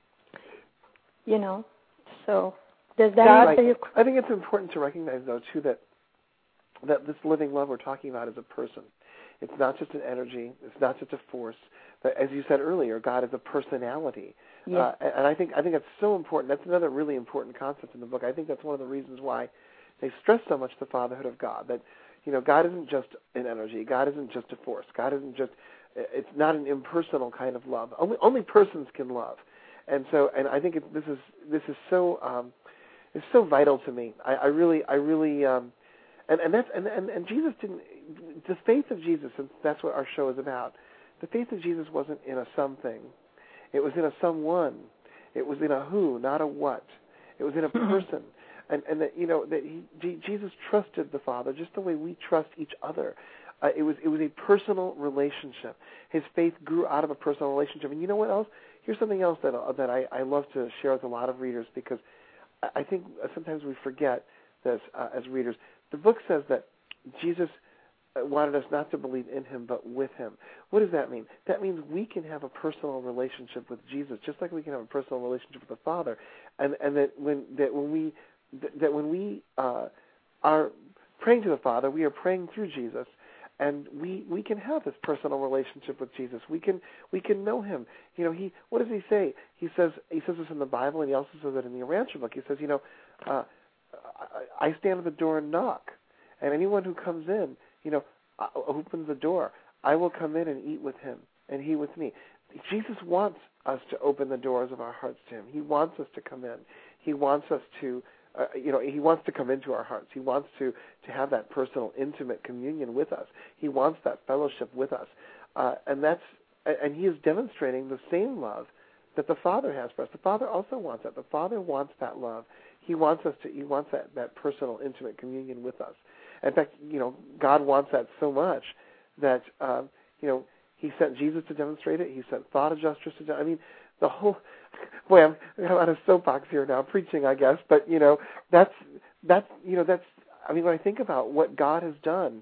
You know, so does that answer your question? I think it's important to recognize, though, too, that this living love we're talking about is a person. It's not just an energy. It's not just a force. But as you said earlier, God is a personality. Yes. And I think that's so important. That's another really important concept in the book. I think that's one of the reasons why they stress so much the fatherhood of God. That, you know, God isn't just an energy. God isn't just a force. God isn't just. It's not an impersonal kind of love. Only persons can love. And so, and I think this is so it's so vital to me. I really. And Jesus didn't. The faith of Jesus, and that's what our show is about. The faith of Jesus wasn't in a something. It was in a someone. It was in a who, not a what. It was in a person. and that that Jesus trusted the Father just the way we trust each other. It was a personal relationship. His faith grew out of a personal relationship. And you know what else? Here's something else that I love to share with a lot of readers, because I think sometimes we forget this as readers. The book says that Jesus wanted us not to believe in him, but with him. What does that mean? That means we can have a personal relationship with Jesus, just like we can have a personal relationship with the Father, and that when we are praying to the Father, we are praying through Jesus, and we can have this personal relationship with Jesus. We can know him. What does he say? He says this in the Bible, and he also says it in the Urantia book. He says, I stand at the door and knock, and anyone who comes in, opens the door, I will come in and eat with him, and he with me. Jesus wants us to open the doors of our hearts to him. He wants us to come in. He wants us to, he wants to come into our hearts. He wants to have that personal, intimate communion with us. He wants that fellowship with us, and he is demonstrating the same love that the Father has for us. The Father also wants that. The Father wants that love. He wants that personal, intimate communion with us. In fact, God wants that so much that, he sent Jesus to demonstrate it. He sent thought adjusters to demonstrate it. I mean, the whole, boy, I'm on a soapbox here now, preaching, I guess, but, that's, I mean, when I think about what God has done,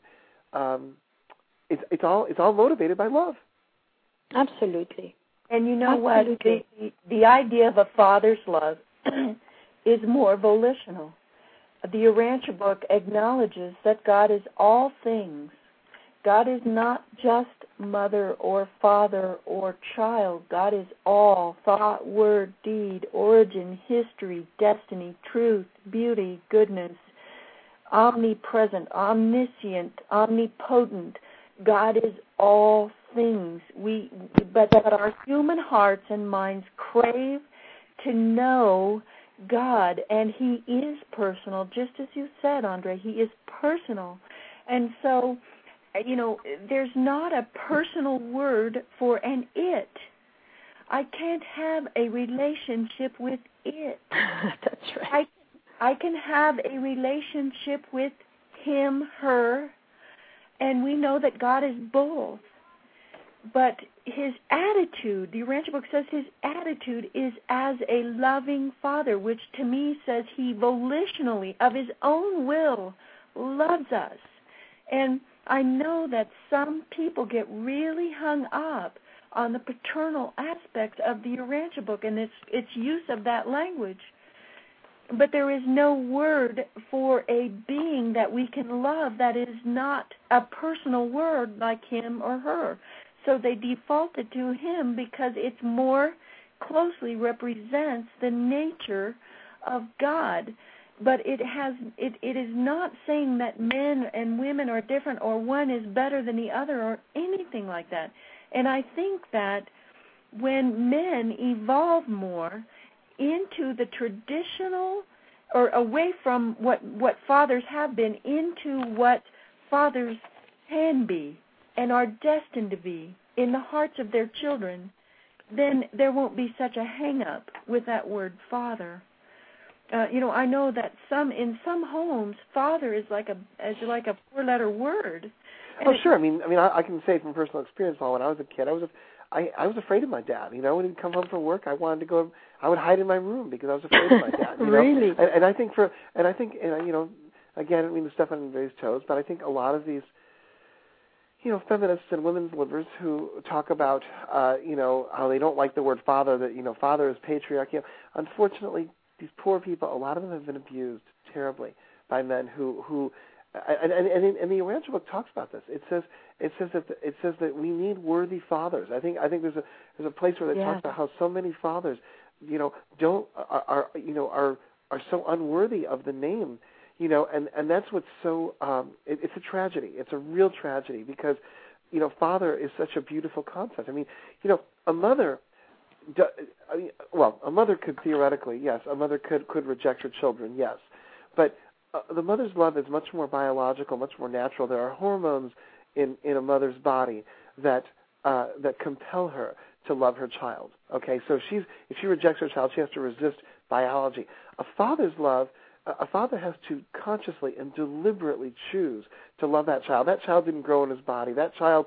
it's all motivated by love. Absolutely. And you know Absolutely. what? The idea of a father's love is more volitional. The Urantia book acknowledges that God is all things. God is not just mother or father or child. God is all: thought, word, deed, origin, history, destiny, truth, beauty, goodness, omnipresent, omniscient, omnipotent. God is all things. But our human hearts and minds crave to know God, and he is personal, just as you said, Andre. He is personal. And so, there's not a personal word for an it. I can't have a relationship with it. That's right. I can have a relationship with him, her, and we know that God is both. But his attitude, the Urantia book says his attitude is as a loving father, which to me says he volitionally, of his own will, loves us. And I know that some people get really hung up on the paternal aspects of the Urantia book and its use of that language. But there is no word for a being that we can love that is not a personal word like him or her. So they defaulted to him because it more closely represents the nature of God. But it is not saying that men and women are different or one is better than the other or anything like that. And I think that when men evolve more into the traditional, or away from what fathers have been, into what fathers can be and are destined to be in the hearts of their children, then there won't be such a hang-up with that word father. I know that in some homes, father is like a four-letter word. Oh, sure. I mean, I can say from personal experience, Paul, when I was a kid, I was afraid of my dad. When he'd come home from work, I would hide in my room because I was afraid of my dad. Really? And I think again, I mean, to step on everybody's toes, but I think a lot of these, feminists and women's livers who talk about, how they don't like the word father, that, father is patriarchy. Unfortunately, these poor people, a lot of them have been abused terribly by men who and the Urantia book talks about this. It says that we need worthy fathers. I think there's a place where it talks about how so many fathers, are so unworthy of the name. And that's what's so, it's a tragedy. It's a real tragedy because, father is such a beautiful concept. I mean, a mother, a mother could theoretically, yes, a mother could reject her children, yes. But the mother's love is much more biological, much more natural. There are hormones in a mother's body that compel her to love her child. Okay, so if she rejects her child, she has to resist biology. A father's love a father has to consciously and deliberately choose to love that child. That child didn't grow in his body. That child,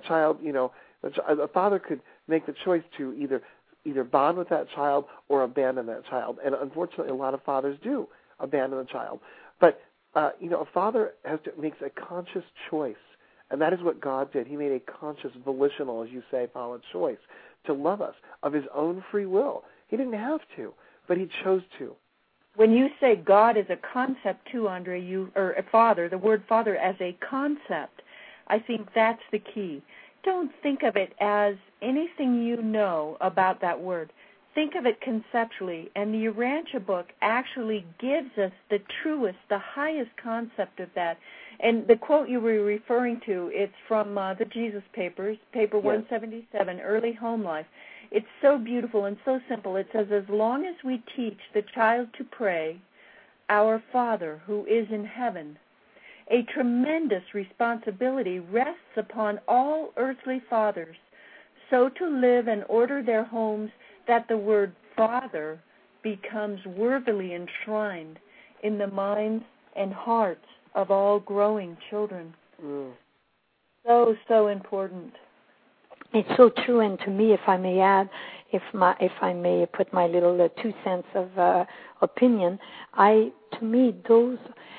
a father could make the choice to either bond with that child or abandon that child. And unfortunately, a lot of fathers do abandon the child. But a father makes a conscious choice, and that is what God did. He made a conscious, volitional, as you say, Paula, choice to love us of his own free will. He didn't have to, but he chose to. When you say God is a concept too, Andre, or a father, the word father as a concept, I think that's the key. Don't think of it as anything you know about that word. Think of it conceptually, and the Urantia book actually gives us the truest, the highest concept of that. And the quote you were referring to, it's from the Jesus Papers, paper 177, Early Home Life. It's so beautiful and so simple. It says, as long as we teach the child to pray, our Father who is in heaven, a tremendous responsibility rests upon all earthly fathers, so to live and order their homes that the word Father becomes worthily enshrined in the minds and hearts of all growing children. So important. It's so true, and to me, if I may add, if I may put my little 2 cents of opinion, to me those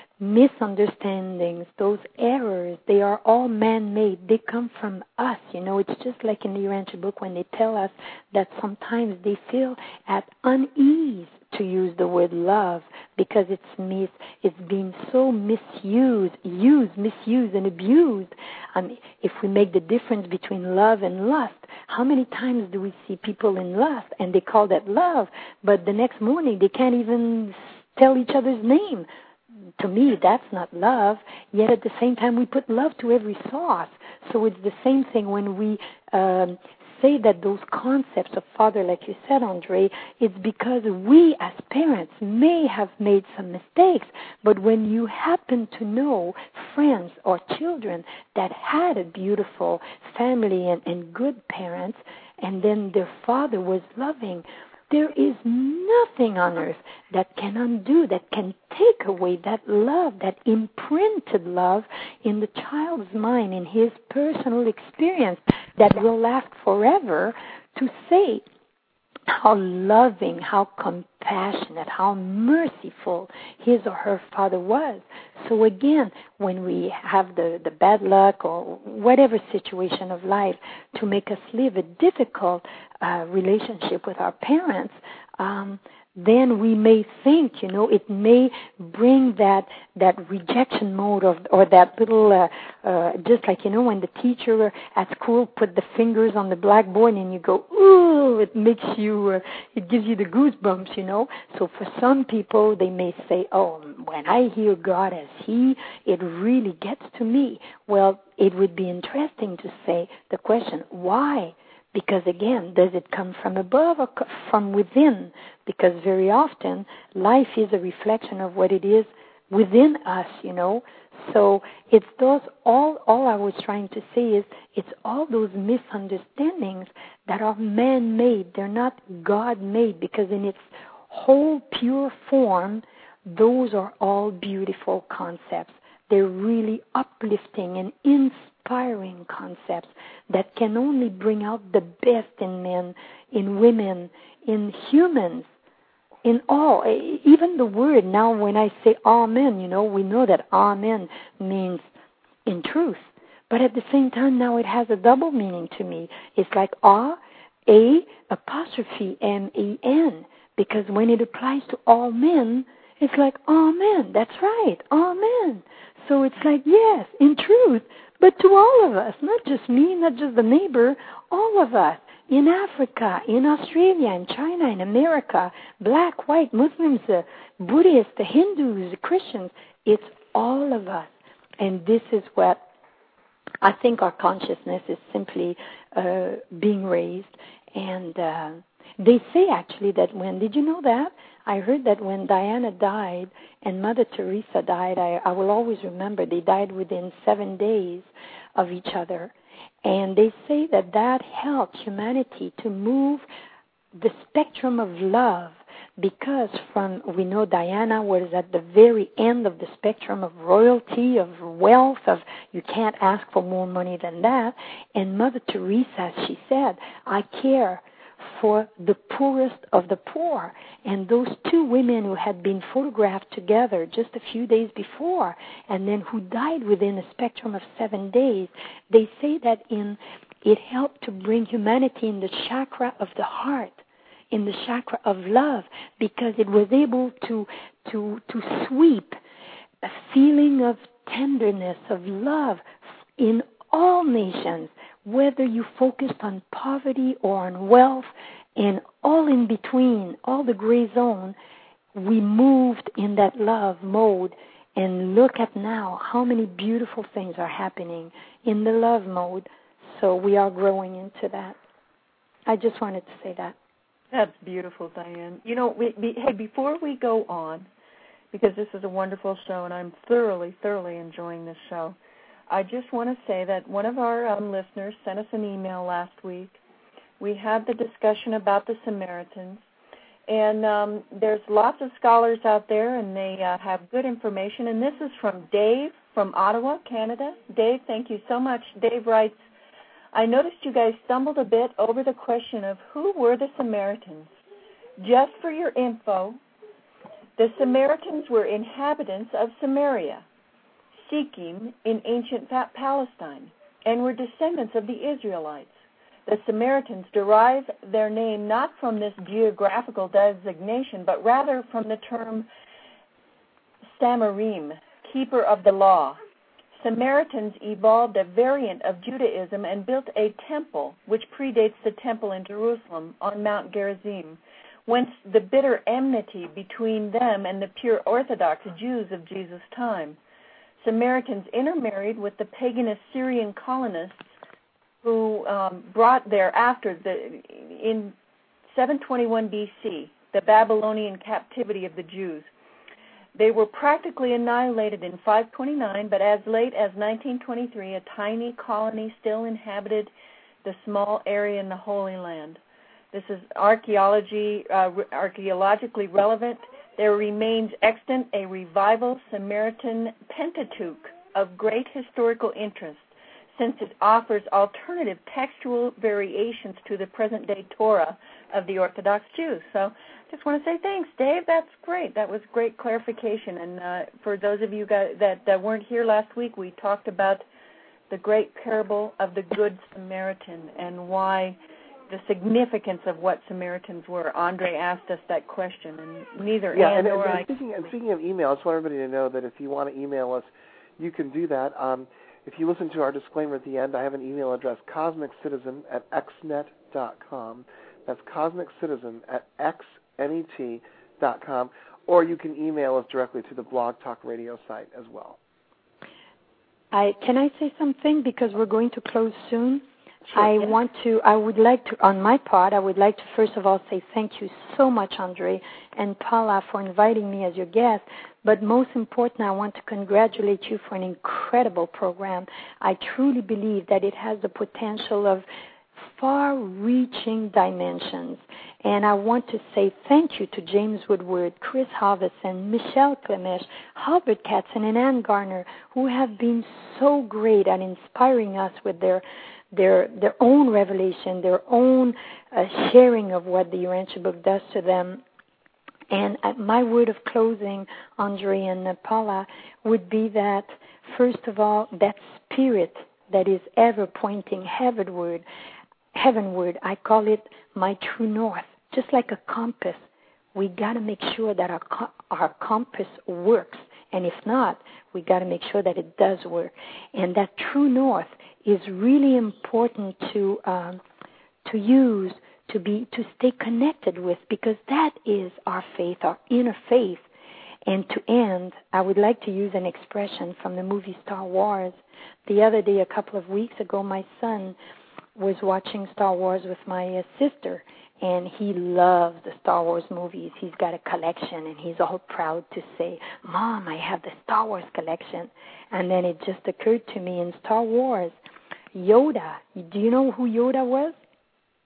misunderstandings, those errors, they are all man-made. They come from us. It's just like in the Urantia book when they tell us that sometimes they feel at unease to use the word love because it's being so misused and abused. If we make the difference between love and lust, how many times do we see people in lust and they call that love, but the next morning they can't even tell each other's name? To me, that's not love, yet at the same time we put love to every sauce. So it's the same thing when we say that those concepts of father, like you said, Andre, it's because we as parents may have made some mistakes, but when you happen to know friends or children that had a beautiful family and good parents, and then their father was loving, there is nothing on earth that can undo, that can take away that love, that imprinted love in the child's mind, in his personal experience that will last forever, to say how loving, how compassionate, how merciful his or her father was. So again, when we have the bad luck or whatever situation of life to make us live a difficult relationship with our parents, then we may think, it may bring that rejection mode or that little, just like, when the teacher at school put the fingers on the blackboard and you go, ooh, it makes you, it gives you the goosebumps, So for some people, they may say, oh, when I hear God as He, it really gets to me. Well, it would be interesting to say the question, why? Because again, does it come from above or from within? Because very often, life is a reflection of what it is within us, So it's those, all I was trying to say is, it's all those misunderstandings that are man-made. They're not God-made, because in its whole pure form, those are all beautiful concepts. They're really uplifting and inspiring concepts that can only bring out the best in men, in women, in humans, in all. Even the word, now when I say amen, we know that amen means in truth. But at the same time, now it has a double meaning to me. It's like apostrophe M-E-N, because when it applies to all men, it's like, amen, that's right, amen. So it's like, yes, in truth, but to all of us, not just me, not just the neighbor, all of us, in Africa, in Australia, in China, in America, black, white, Muslims, Buddhists, the Hindus, the Christians, it's all of us. And this is what I think our consciousness is simply being raised. And they say actually that did you know that? I heard that when Diana died and Mother Teresa died, I will always remember, they died within 7 days of each other. And they say that helped humanity to move the spectrum of love, because we know Diana was at the very end of the spectrum of royalty, of wealth, of you can't ask for more money than that. And Mother Teresa, she said, I care for the poorest of the poor. And those two women who had been photographed together just a few days before, and then who died within a spectrum of 7 days, they say that it helped to bring humanity in the chakra of the heart, in the chakra of love, because it was able to sweep a feeling of tenderness, of love in all nations, whether you focused on poverty or on wealth, and all in between, all the gray zone, we moved in that love mode. And look at now how many beautiful things are happening in the love mode. So we are growing into that. I just wanted to say that. That's beautiful, Diane. You know, hey, before we go on, because this is a wonderful show and I'm thoroughly, thoroughly enjoying this show, I just want to say that one of our listeners sent us an email last week. We had the discussion about the Samaritans, and there's lots of scholars out there, and they have good information. And this is from Dave from Ottawa, Canada. Dave, thank you so much. Dave writes, I noticed you guys stumbled a bit over the question of who were the Samaritans. Just for your info, the Samaritans were inhabitants of Samaria, Sikkim in ancient Palestine, and were descendants of the Israelites. The Samaritans derive their name not from this geographical designation, but rather from the term Samarim, keeper of the law. Samaritans evolved a variant of Judaism and built a temple, which predates the temple in Jerusalem on Mount Gerizim, whence the bitter enmity between them and the pure Orthodox Jews of Jesus' time. Samaritans intermarried with the pagan Assyrian colonists who brought thereafter, in 721 BC, the Babylonian captivity of the Jews. They were practically annihilated in 529, but as late as 1923, a tiny colony still inhabited the small area in the Holy Land. This is archaeologically relevant. There remains extant a revival Samaritan Pentateuch of great historical interest, since it offers alternative textual variations to the present-day Torah of the Orthodox Jews. So just want to say thanks, Dave. That's great. That was great clarification. And for those of you guys that weren't here last week, we talked about the great parable of the Good Samaritan and why the significance of what Samaritans were. Andre asked us that question, and neither Ann nor I. Speaking of email, I just want everybody to know that if you want to email us, you can do that. If you listen to our disclaimer at the end, I have an email address, cosmiccitizen@xnet.com. That's cosmiccitizen@xnet.com. Or you can email us directly to the Blog Talk Radio site as well. Can I say something, because we're going to close soon? Sure, I would like to, on my part, I would like to first of all say thank you so much, Andre and Paula, for inviting me as your guest. But most important, I want to congratulate you for an incredible program. I truly believe that it has the potential of far-reaching dimensions. And I want to say thank you to James Woodward, Chris Halverson, Michelle Clemesh, Albert Katzen, and Ann Garner, who have been so great at inspiring us with their own revelation, their own sharing of what the Urantia book does to them. And my word of closing, Andre and Paula, would be that, first of all, that spirit that is ever pointing heavenward, I call it my true north, just like a compass. We got to make sure that our compass works. And if not, we got to make sure that it does work. And that true north is really important to use, to stay connected with, because that is our faith, our inner faith. And to end, I would like to use an expression from the movie Star Wars. The other day, a couple of weeks ago, my son was watching Star Wars with my sister, and he loves the Star Wars movies. He's got a collection, and he's all proud to say, Mom, I have the Star Wars collection. And then it just occurred to me, in Star Wars, Yoda, do you know who Yoda was?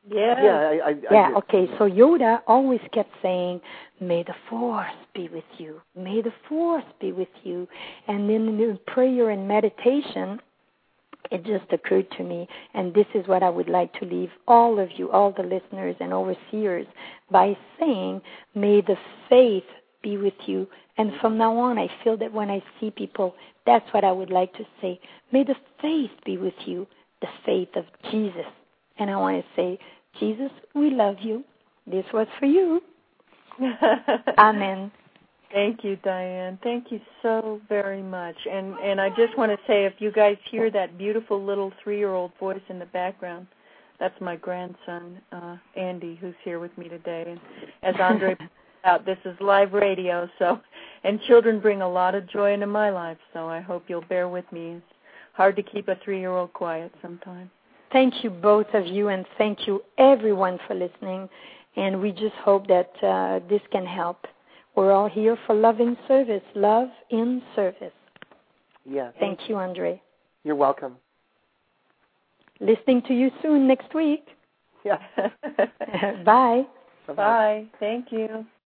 Yeah. Okay. So Yoda always kept saying, "May the Force be with you. May the Force be with you." And then in the prayer and meditation, it just occurred to me, and this is what I would like to leave all of you, all the listeners and overseers, by saying, "May the faith be with you." And from now on, I feel that when I see people, that's what I would like to say. May the faith be with you, the faith of Jesus. And I want to say, Jesus, we love you. This was for you. Amen. Thank you, Diane. Thank you so very much. And I just want to say, if you guys hear that beautiful little 3-year-old voice in the background, that's my grandson, Andy, who's here with me today. And as Andre pointed out, this is live radio, and children bring a lot of joy into my life, so I hope you'll bear with me. It's hard to keep a 3-year-old quiet sometimes. Thank you, both of you, and thank you, everyone, for listening. And we just hope that this can help. We're all here for love in service. Love in service. Yeah. Thank you, Andre. You're welcome. Listening to you soon next week. Yeah. Bye. Bye. Thank you.